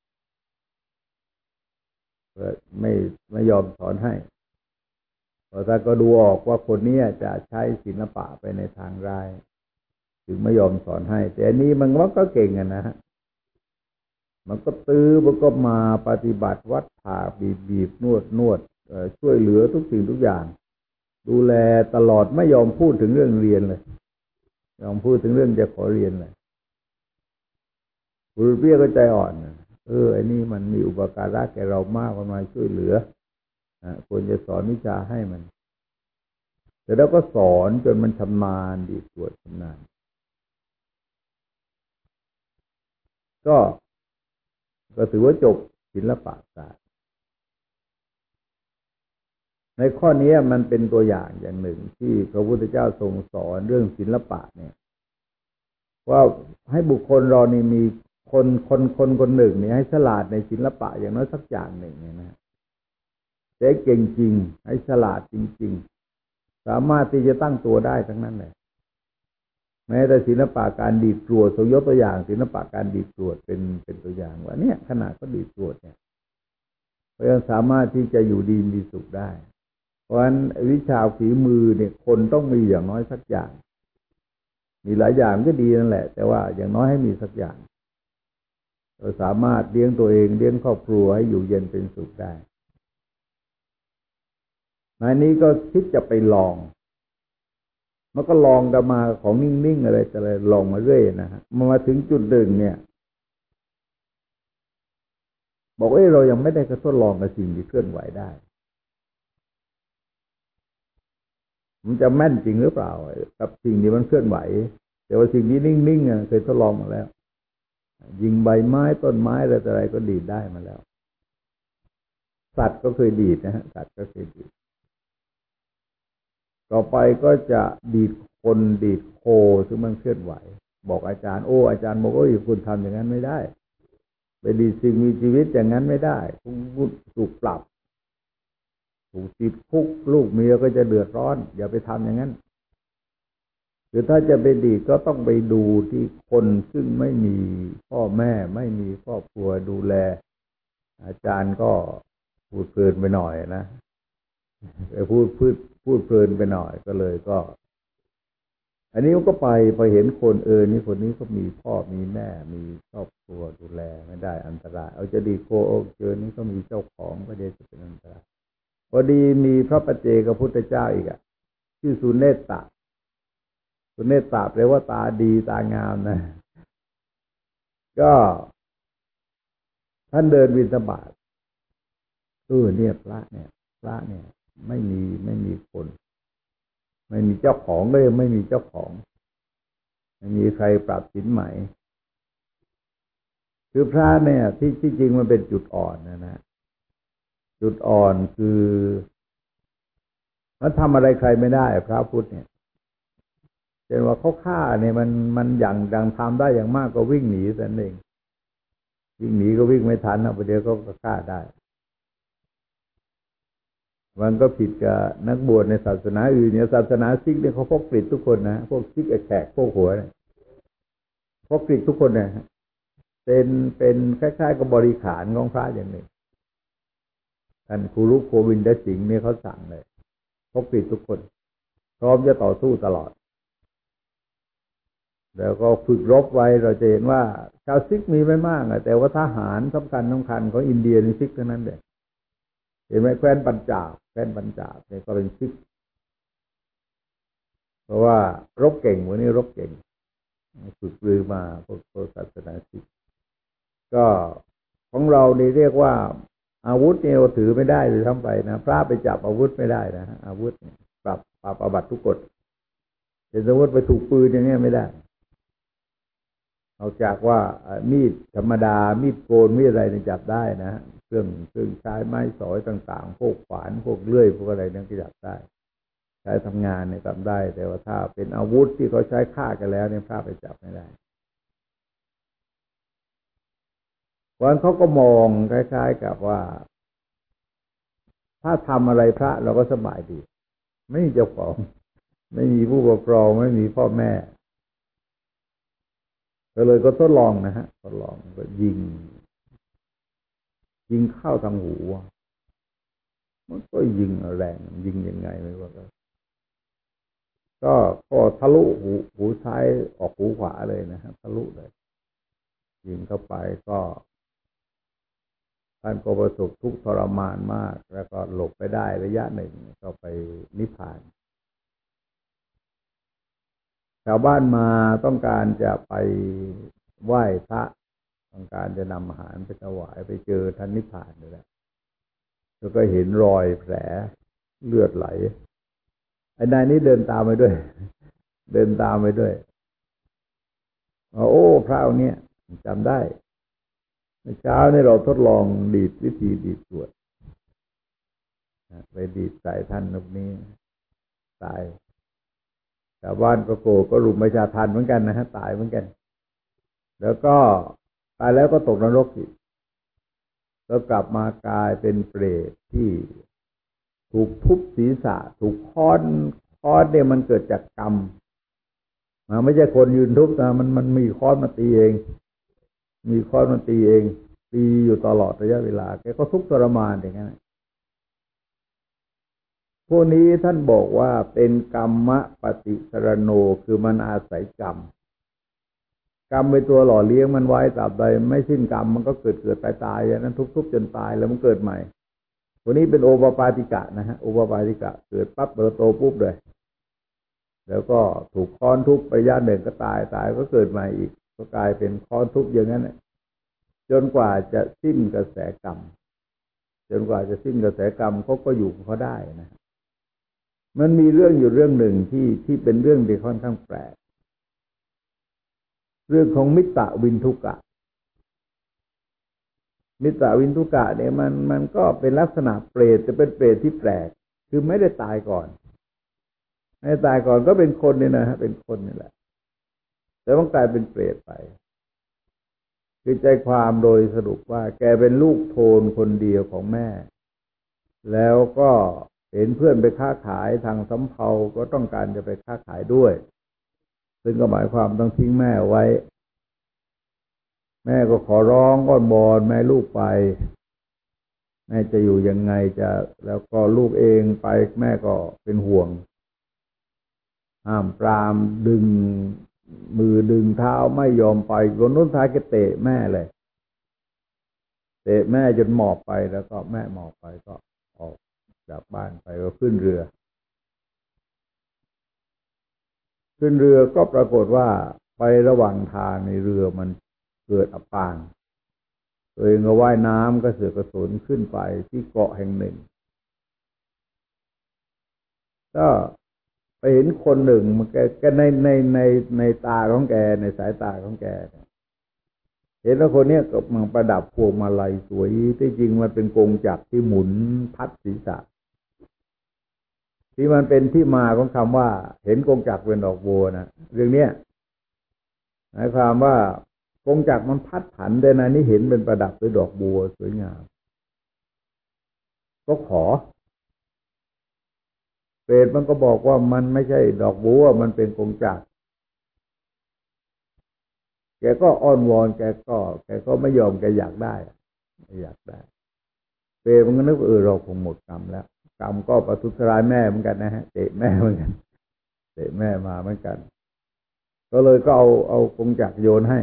ไม่ไม่ยอมสอนให้เพราะท่านก็ดูออกว่าคนนี้จะใช้ศิลปะไปในทางร้ายถึงไม่ยอมสอนให้แต่อันนี้มันก็เก่งอ่ะนะฮะมันก็ตื้อมันก็มาปฏิบัติวัดผ่าบีบบีบนวดนวดช่วยเหลือทุกสิ่งทุกอย่างดูแลตลอดไม่ยอมพูดถึงเรื่องเรียนเลยยอมพูดถึงเรื่องจะขอเรียนเลยบุรุษเปี้ยก็ใจอ่อนเออไอ้นี่มันมีอุปการะแก่เรามากมันมาช่วยเหลือควรจะสอนวิชาให้มันแต่แล้วก็สอนจนมันชำนาญดีตรวจชำนาญก็ก็ถือว่าจบศิลปศาสตร์ในข้อนี้มันเป็นตัวอย่างอย่างหนึ่งที่พระพุทธเจ้าทรงสอนเรื่องศิลปะเนี่ยว่าให้บุคคลเรานี่มีคนคนคนคนหนึ่งเนี่ยให้ฉลาดในศิลปะอย่างน้อยสักอย่างหนึ่งเนี่ยนะแต่เก่งจริงให้ฉลาดจริงๆสามารถที่จะตั้งตัวได้ทั้งนั้นเลยแม้แต่ศิลปะการดีดกรวดทรงยกตัวอย่างศิลปะการดีดกรวดเป็นเป็นตัวอย่างว่าเนี่ยขนาดก็ดีดกรวดเนี่ยก็ยังสามารถที่จะอยู่ดีมีสุขได้เพราะฉะนั้นวิชาฝีมือเนี่ยคนต้องมีอย่างน้อยสักอย่างมีหลายอย่างก็ดีนั่นแหละแต่ว่าอย่างน้อยให้มีสักอย่างเราสามารถเลี้ยงตัวเองเลี้ยงครอบครัวให้อยู่เย็นเป็นสุขได้นายนี้ก็คิดจะไปลองมันก็ลองกันมาของนิ่งๆอะไรแต่อะไรลองมาเรื่อยนะฮะมาถึงจุดหนึ่งเนี่ยบอกว่าเรายังไม่ได้ทดลองกับสิ่งที่เคลื่อนไหวได้มันจะแม่นจริงหรือเปล่ากับสิ่งที่มันเคลื่อนไหวแต่ว่าสิ่งที่นิ่งๆเคยทดลองมาแล้วยิงใบไม้ต้นไม้อะไรแต่อะไรก็ดีดได้มาแล้วสัตว์ก็เคยดีดนะฮะสัตว์ก็เคยดีดต่อไปก็จะดีดคนดีดโคซึ่งมันเคลื่อนไหวบอกอาจารย์โอ้อาจารย์บอกว่าคุณทำอย่างนั้นไม่ได้ไปดีดสิ่งมีชีวิตอย่างนั้นไม่ได้คุณถูกปรับถูกติดคุกลูกเมียก็จะเดือดร้อนอย่าไปทำอย่างนั้นหรือถ้าจะไปดีดก็ต้องไปดูที่คนซึ่งไม่มีพ่อแม่ไม่มีครอบครัวดูแลอาจารย์ก็พูดเพลินไปหน่อยนะไปพูดพูดพูดเพลินไปหน่อยก็เลยก็อันนี้มันก็ไปไปเห็นคนเออนี่คนนี้ก็มีพ่อมีแม่มีครอบครัวดูแลไม่ได้อันตรายเอาจะดีโกโอเจอนี่ก็มีเจ้าของก็เดี๋ยวจะเป็นอันตรายพอดีมีพระปัจเจกพุทธเจ้าอีกอ่ะชื่อสุเนตตะสุเนตตะแปลว่าตาดีตางามนะก็ท่านเดินบิณฑบาตเออเนี่ยพระเนี่ยพระเนี่ยไม่มีไม่มีคนไม่มีเจ้าของเลยไม่มีเจ้าของไม่มีใครปรับสินใหม่คือพระเนี่ยที่ที่จริงมันเป็นจุดอ่อนนะนะจุดอ่อนคือมันทำอะไรใครไม่ได้พระพุทธเนี่ยเช่นว่าเขาฆ่าเนี่ยมันมันอย่างดังทำได้อย่างมากก็วิ่งหนีแต่เองวิ่งหนีก็วิ่งไม่ทันนะประเดี๋ยวก็ฆ่าได้มันก็ผิดกับนักบวชในศาสนาอื่นเนี่ยศาสนาซิกเนี่ยเขาพกกฤษทุกคนนะพวกซิกแขกพวกหัวเนี่ยพกกฤษทุกคนนะเป็นเป็นคล้ายๆกับบริขารของพระอย่างหนึ่งท่านครูรุโควินดสิงห์เนี่ยเขาสั่งเลยพกกฤษทุกคนพร้อมจะต่อสู้ตลอดแล้วก็ฝึกรบไว้เราจะเห็นว่าชาวซิกมีไม่มากอะแต่ว่าทหารสำคัญสำคัญของอินเดียในซิกเท่านั้นเองเห็นไหมแคว้นปัญจาบแคว้นปัญจาบเนี่ยก็เป็นซิกเพราะว่ารบเก่งวันนี้รบเก่งฝึกลือมาพวกศาสนาซิกก็ของเรานี่เรียกว่าอาวุธเนี่ยถือไม่ได้เลยทั้งไปนะพระไปจับอาวุธไม่ได้นะอาวุธปรับปรับอาบัติทุกกฎแต่สมมติไปถูกปืนอย่างเงี้ยไม่ได้เอาจากว่ามีดธรรมดามีดโกนมีดอะไรเนี่ยจับได้นะเครื่องเครื่องใช้ไม้สอยต่างๆพวกขวานพวกเลื่อยพวกอะไรนั่นก็จับได้ใช้ทำงานเนี่ยจับได้แต่ว่าถ้าเป็นอาวุธที่เขาใช้ฆ่ากันแล้วเนี่ยพระไปจับไม่ได้วันเขาก็มองคล้ายๆกับว่าถ้าทำอะไรพระเราก็สบายดีไม่มีเจ้าของไม่มีผู้ปกครองไม่มีพ่อแม่ก็เลยก็ทดลองนะฮะทดลองก็ยิงยิงเข้าทางหูมันก็ยิงแรงยิงยังไงไม่รู้ก็ก็ก็ทะลุหูหูซ้ายออกหูขวาเลยนะฮะทะลุเลยยิงเข้าไปก็ท่านก็ประสบทุกข์ทรมานมากแล้วก็หลบไปได้ระยะหนึ่งก็ไปนิพพานชาวบ้านมาต้องการจะไปไหว้พระต้องการจะนำอาหารไปถวายไปเจอท่านนิพพานเลยแล้วก็เห็นรอยแผลเลือดไหลไอ้นายนี้เดินตามไปด้วยเดินตามไปด้วยโอ้พระองค์เนี่ยจำได้เมื่อเช้านี่เราทดลองดีดวิธีดีดสวดไปดีดใส่ท่านตรงนี้ตายชาวบ้านก็โกรธก็รุมประชาทันเหมือนกันนะฮะตายเหมือนกันแล้วก็ตายแล้วก็ตกนรกอีกแล้วกลับมากลายเป็นเปรตที่ถูกทุบศีรษะถูกค้อนค้อนเนี่ยมันเกิดจากกรรมมันไม่ใช่คนยืนทุบนะมันมันมีค้อนมาตีเองมีค้อนมาตีเองตีอยู่ตลอดระยะเวลาแกก็ทุกข์ทรมานอย่างนั้นพวกนี้ท่านบอกว่าเป็นกรรมปฏิสรโนคือมันอาศัยกรรมกรรมเป็นตัวหล่อเลี้ยงมันไว้ตราบใดไม่สิ้นกรรมมันก็เกิดเกิดตายตายอย่างนั้นทุกๆจนตายแล้วมันเกิดใหม่พวกนี้เป็นโอปปาติกะนะฮะโอปปาติกะเกิดปั๊บเติบโตปุ๊บเลยแล้วก็ถูกค้อนทุบไประยะหนึ่งก็ตายตายก็เกิดใหม่อีกก็กลายเป็นค้อนทุบอย่างนั้นจนกว่าจะสิ้นกระแสกรรมจนกว่าจะสิ้นกระแสกรรมเขาก็อยู่ของเขาได้นะมันมีเรื่องอยู่เรื่องหนึ่งที่ที่เป็นเรื่องที่ค่อนข้างแปลกเรื่องของมิตรวินทุกะมิตรวินทุกะเนี่ยมันมันก็เป็นลักษณะเปรตจะเป็นเปรตที่แปลกคือไม่ได้ตายก่อนไม่ตายก่อนก็เป็นคนนี่นะฮะเป็นคนนี่แหละแต่ต้องกลายเป็นเปรตไปคือใจความโดยสรุปว่าแกเป็นลูกโทนคนเดียวของแม่แล้วก็เห็นเพื่อนไปค้าขายทางสำเภาก็ต้องการจะไปค้าขายด้วยซึ่งก็หมายความต้องทิ้งแม่ไว้แม่ก็ขอร้องอ้อนวอนแม่ลูกไปแม่จะอยู่ยังไงจะแล้วก็ลูกเองไปแม่ก็เป็นห่วงห้ามปรามดึงมือดึงเท้าไม่ยอมไปคนนู้นท้ายก็เตะแม่เลยเตะแม่จนหมอบไปแล้วก็แม่หมอบไปก็ออกจากบ้านไปก็ขึ้นเรือขึ้นเรือก็ปรากฏว่าไประหว่างทางในเรือมันเกิดอับปางตัวเองก็ว่ายน้ำก็เสือกกระสุนขึ้นไปที่เกาะแห่งหนึ่งก็ไปเห็นคนหนึ่งมันแกแกในในในในตาของแกในสายตาของแกเห็นแล้วคนนี้ก็มันประดับพวงมาลัยสวยที่จริงมันเป็นกงจักรที่หมุนพัดศีรษะที่มันเป็นที่มาของคำว่าเห็นกงจักรเป็นดอกบัวนะเรื่องนี้หมายความว่ากงจักรมันพัดผันได้นะนี่เห็นเป็นประดับด้วยดอกบัวสวยงามก็ขอเปรตมันก็บอกว่ามันไม่ใช่ดอกบัวมันเป็นกงจักรแกก็อ้อนวอนแกก็แกก็ไม่ยอมแกอยากได้ไม่อยากได้เปรตมันก็นึกว่าเออเราคงหมดกรรมแล้วกรรมก็ประทุษร้ายแม่เหมือนกันนะฮะเตะแม่เหมือนกันเตะแม่มาเหมือนกันก็เลยก็เอาเอากงจักรโยนให้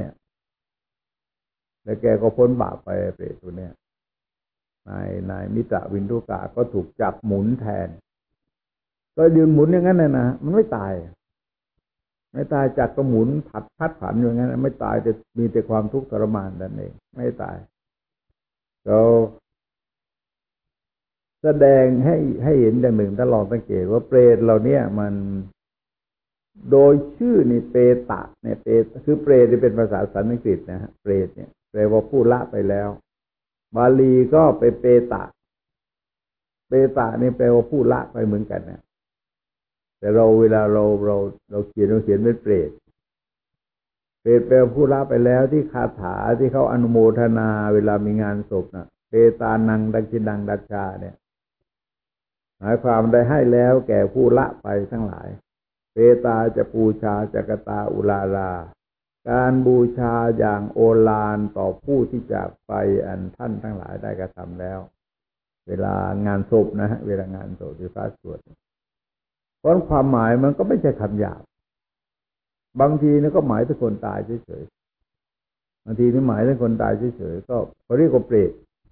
แล้วแกก็พ้นบาปไปเปรตตัวเนี้ยนายนายมิตรวินทุกะก็ถูกจับหมุนแทนก็ยืนหมุนอย่างนั้นนะนะมันไม่ตายไม่ตายจักรก็หมุนผัดพัดผันอย่างนั้นไม่ตายแต่มีแต่ความทุกข์ทรมานนั่นเองไม่ตายเราแสดงให้ให้เห็นอย่างหนึ่งถ้าลองสังเกตว่าเปรตเราเนี่ยมันโดยชื่อนี่เปตะเนี่ยเปตคือเปรตที่เป็นภาษาสันสกฤตนะฮะเปรตเนี่ยแปลว่าผู้ละไปแล้วบาลีก็ไปเปตะเปตะนี่แปลว่าผู้ละไปเหมือนกันนะแต่เราเวลาเราเราเราเขียนเราเขียนเป็นเปรตเปรตแปลว่าผู้ละไปแล้วที่คาถาที่เขาอนุโมทนาเวลามีงานศพนะเปตานังดักจินังดัชชาเนี่ยหมายความได้ให้แล้วแก่ผู้ละไปทั้งหลายเปตาจะปูชาจักตาอุลาราการบูชาอย่างโอฬารต่อผู้ที่จากไปอันท่านทั้งหลายได้กระทำแล้วเวลางานศพนะฮะเวลางานศพที่พระสวดเพราะความหมายมันก็ไม่ใช่คำหยาบบางทีนี่ก็หมายถึงคนตายเฉยๆบางทีนี่หมายถึงคนตายเฉยๆก็เขาเรียกว่าเปรต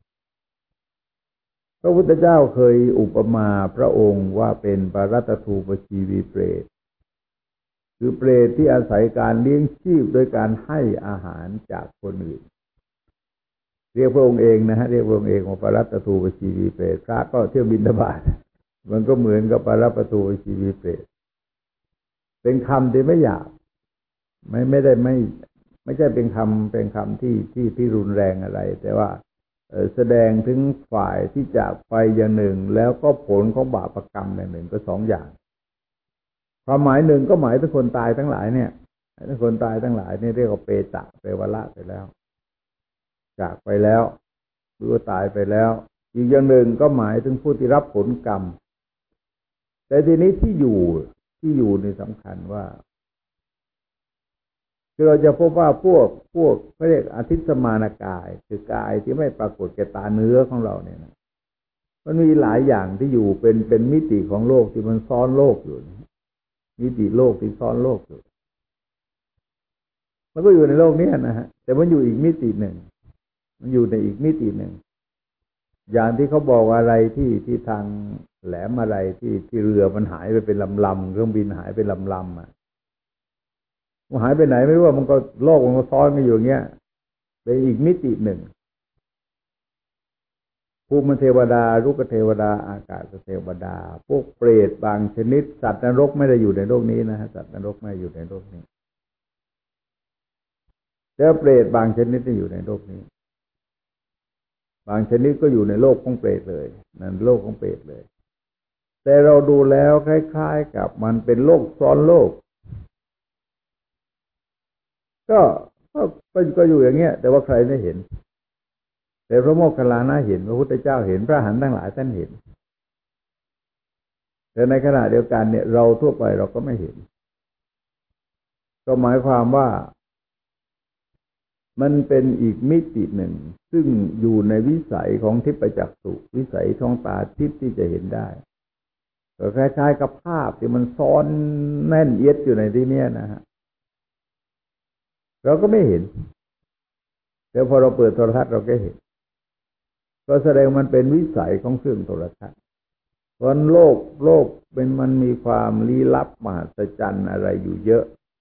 พระพุทธเจ้าเคยอุปมาพระองค์ว่าเป็นปรัตถูปชีวีเปรตคือเปรตที่อาศัยการเลี้ยงชีพโดยการให้อาหารจากคนอื่นเรียกพระองค์เองนะฮะเรียกพระองค์เองว่าปรัตถูปชีวีเปรตพระก็เที่ยวบิณฑบาตมันก็เหมือนกับปรัตถูปชีวีเปรตเป็นคำที่ไม่หยาบไม่ไม่ได้ไม่ไม่ใช่เป็นคำเป็นคำที่ที่ที่รุนแรงอะไรแต่ว่าแสดงถึงฝ่ายที่จากไปอย่างหนึ่งแล้วก็ผลของบาปกรรมอย่างหนึ่งก็สองอย่างความหมายหนึ่งก็หมายถึงคนตายทั้งหลายเนี่ยถ้าคนตายทั้งหลายนี่เรียกว่าเปตะเปวละไปแล้วจากไปแล้วหรือว่าตายไปแล้วอีกอย่างหนึ่งก็หมายถึงผู้ที่รับผลกรรมแต่ทีนี้ที่อยู่ที่อยู่นี่สำคัญว่าคือเราจะพบว่าพวกพวกเขาเรียกอธิสมานกายคือกายที่ไม่ปรากฏแก่ตาเนื้อของเราเนี่ยนะมันมีหลายอย่างที่อยู่เป็นเป็นมิติของโลกที่มันซ้อนโลกอยู่มิติโลกที่ซ้อนโลกอยู่มันก็อยู่ในโลกนี้นะฮะแต่มันอยู่อีกมิติหนึ่งมันอยู่ในอีกมิติหนึ่งอย่างที่เขาบอกอะไรที่ที่ทางแหลมอะไรที่ที่เรือมันหายไปเป็นลำๆเครื่องบินหายไปลำๆอ่ะมันหายไปไหนไม่รู้ว่ามันก็โลกมันก็ซ้อนกันอยู่อย่างเงี้ยเป็นอีกมิติหนึ่งภูมิเทวดาลูกเทวดาอากาศเทวดาพวกเปรตบางชนิดสัตว์นรกไม่ได้อยู่ในโลกนี้นะฮะสัตว์นรกไม่อยู่ในโลกนี้แต่เปรตบางชนิดที่อยู่ในโลกนี้บางชนิดก็อยู่ในโลกของเปรตเลยนั่นโลกของเปรตเลยแต่เราดูแล้วคล้ายๆกับมันเป็นโลกซ้อนโลกก็ก็ก็อยู่อย่างเงี้ยแต่ว่าใครไม่เห็นแต่พระโมคคัลลานะเห็นพระพุทธเจ้าเห็นพระอรหันต์ทั้งหลายท่านเห็นแต่ในขณะเดียวกันเนี่ยเราทั่วไปเราก็ไม่เห็นก็หมายความว่ามันเป็นอีกมิติหนึ่งซึ่งอยู่ในวิสัยของทิพจักษุวิสัยท้องตาทิพย์ที่จะเห็นได้ก็คล้ายๆกับภาพที่มันซ้อนแน่นเอียดอยู่ในที่นี้นะฮะเราก็ไม่เห็นแต่พอเราเปิดโทรทัศน์เราก็เห็นก็แสดงมันเป็นวิสัยของเครื่องโทรทัศน์เพราะโลกโลกเป็นมันมีความลี้ลับมหัศจรรย์อะไรอยู่เยอะ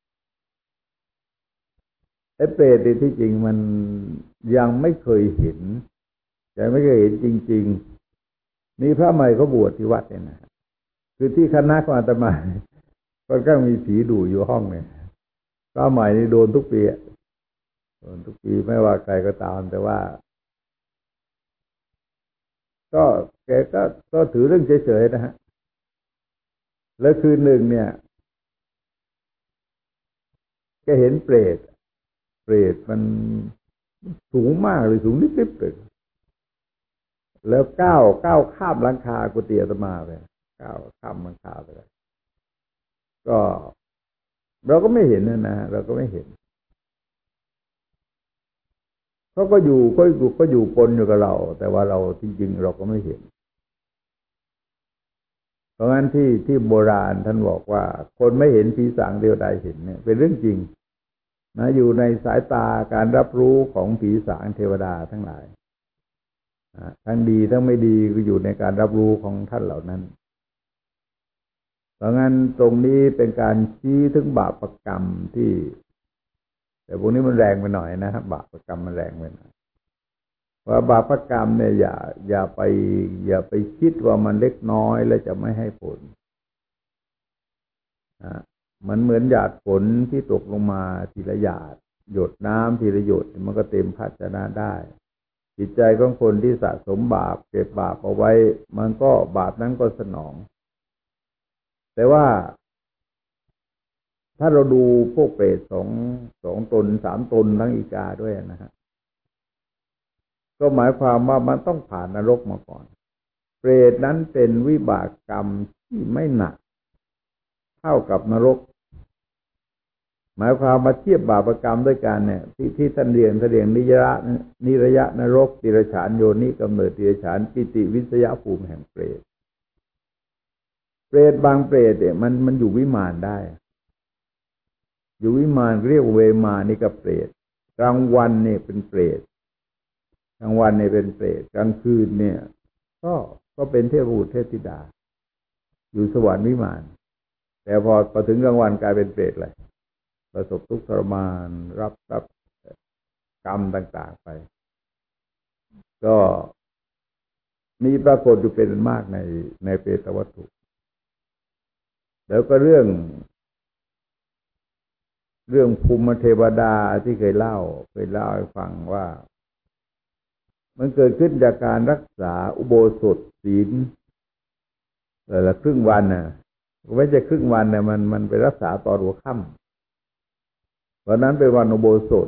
ไอ้เปรตที่จริงมันยังไม่เคยเห็นยังไม่เคยเห็นจริงๆนี่พระใหม่เขาบวชที่วัดเนี่ยนะคือที่คณะของอาตมาก็ก็มีผีดุอยู่ห้องเนี่ยพระใหม่นี่โดนทุกปีโดนทุกปีไม่ว่าใครก็ตามแต่ว่าก็แกก็ก็ถือเรื่องเฉยๆนะฮะแล้วคืนหนึ่งเนี่ยแกเห็นเปรตเปรตมันสูงมากเลยสูงนิดๆเลยแล้วก้าวก้าวข้ามหลังคากุฏิอาตมาไปก้าวข้ามหลังคาไปเลยก็เราก็ไม่เห็นนะนะเราก็ไม่เห็นเขาก็อยู่ก็อยู่ก็อยู่ปนอยู่กับเราแต่ว่าเราจริงๆเราก็ไม่เห็นเพราะงั้นที่ที่โบราณท่านบอกว่าคนไม่เห็นผีสางเดียวใดเห็นเนี่ยเป็นเรื่องจริงนะอยู่ในสายตาการรับรู้ของผีสางเทวดาทั้งหลายทั้งดีทั้งไม่ดีก็อยู่ในการรับรู้ของท่านเหล่านั้นเพราะงั้นตรงนี้เป็นการชี้ถึงบาปกรรมที่แต่พวกนี้มันแรงไปหน่อยนะครับบาปกรรมมันแรงไปหน่อยว่าบาปกรรมเนี่ยอย่าอย่าไปอย่าไปคิดว่ามันเล็กน้อยแล้วจะไม่ให้ผลนะมันเหมือนหยาดฝนที่ตกลงมาทีละหยาดหยดน้ำทีละหยดมันก็เต็มภาชนะได้จิตใจของคนที่สะสมบาปเก็บบาปเอาไว้มันก็บาปนั้นก็สนองแต่ว่าถ้าเราดูพวกเปรตสองสองตนสามตนทั้งอีกาด้วยนะฮะก็หมายความว่ามันต้องผ่านนรกมาก่อนเปรตนั้นเป็นวิบากกรรมที่ไม่หนักเท่ากับนรกหมายความมาเทียบบาปกรรมด้วยกันเนี่ยที่ที่ท่านเรียนท่านเรียนนิระนิระยะนรกติรฉานโยนิกำเนิดติรฉานปิติวิสยภูมิแห่งเปรตเปรตบางเปรตเนี่ยมันมันอยู่วิมานได้อยู่วิมานเรียกเวมานี่ก็เปรตกลางวันเนี่ยเป็นเปรตกลางวันเนี่ยเป็นเปรตกลางคืนเนี่ยก็ก็เป็นเทพบุตรเทพธิดาอยู่สวรรค์วิมานแต่พอพอถึงกลางวันกลายเป็นเปรตเลยประสบทุกข์ทรมานรับรับกรรมต่างๆไปก็มีปรากฏอยู่เป็นมากในในเปตวัตถุแล้วก็เรื่องเรื่องภูมิเทวดาที่เคยเล่าเคยเล่าให้ฟังว่ามันเกิดขึ้นจากการรักษาอุโบสถศีลแต่ละครึ่งวันน่ะไม่ใช่ครึ่งวันน่ะมันมันไปรักษาตอนหัวค่ำวันนั้นเป็นวันอุโบสถ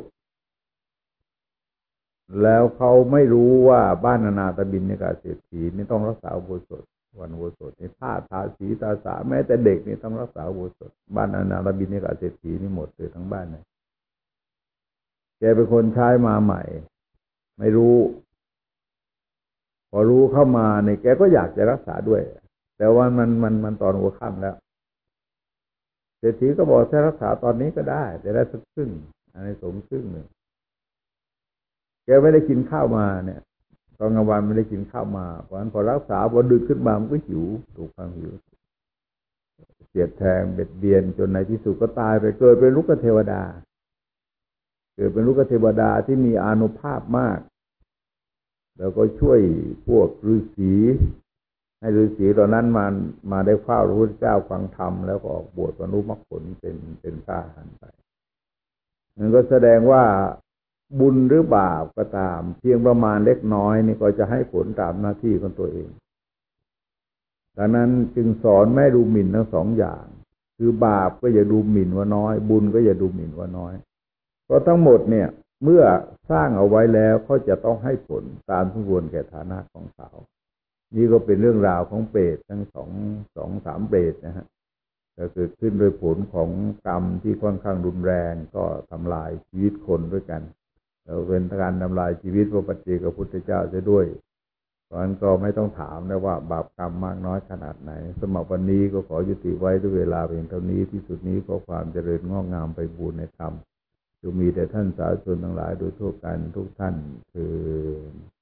แล้วเขาไม่รู้ว่าบ้านอนาถบิณฑิกาเศรษฐีนี่ต้องรักษาอุโบสถวันอุโบสถนี่ผ้าทาสีตาสาแม้แต่เด็กนี่ต้องรักษาอุโบสถบ้านอนาถบิณฑิกาเศรษฐีนี่หมดเลยทั้งบ้านเลยแกเป็นคนใช้มาใหม่ไม่รู้พอรู้เข้ามาเนี่ยแกก็อยากจะรักษาด้วยแต่ว่ามันมันมันตอนหัวค่ำแล้วเศรษฐีก็บอกถ้ารักษาตอนนี้ก็ได้จะได้สักครึ่งอันนี้สมครึ่งหนึ่งแกไม่ได้กินข้าวมาเนี่ยตอนกลางวันไม่ได้กินข้าวมาเพราะฉะนั้นพอรักษาพอดึกขึ้นมามันก็หิวถูกความหิวเสียดแทงเบ็ดเบียนจนในที่สุดก็ตายไปเกิดเป็นลูกเทวดาเกิดเป็นลูกเทวดาที่มีอานุภาพมากแล้วก็ช่วยพวกฤาษีให้ฤาษีตอนนั้นมามาได้เฝ้าพระพุทธเจ้าฟังธรรมแล้วก็ออกบวชบรรลุมรรคผลเป็นเป็นพระอรหันต์ไปนั่นก็แสดงว่าบุญหรือบาปก็ตามเพียงประมาณเล็กน้อยนี่ก็จะให้ผลตามหน้าที่ของตัวเองดังนั้นจึงสอนไม่ดูหมิ่นทั้งสองอย่างคือบาปก็อย่าดูหมิ่นว่าน้อยบุญก็อย่าดูหมิ่นว่าน้อยเพราะทั้งหมดเนี่ยเมื่อสร้างเอาไว้แล้วเขาจะต้องให้ผลตามสมควรแก่ฐานะของเขานี่ก็เป็นเรื่องราวของเปรตทั้งสองสองสามเปรตนะฮะก็เกิดขึ้นโดยผลของกรรมที่ค่อนข้างรุนแรงก็ทำลายชีวิตคนด้วยกันแล้วเป็นการทำลายชีวิตพระปัจเจกพุทธเจ้าจะด้วยเพราะฉะนั้นก็ไม่ต้องถามนะว่าบาปกรรมมากน้อยขนาดไหนสำหรับวันนี้ก็ขอยุติไว้ด้วยเวลาเพียงเท่านี้ที่สุดนี้ขอความเจริญงอกงามไปบูรณนธรรมจงมีแต่ท่านสาธุชนทั้งหลายโดยทั่วกันทุกท่านคือ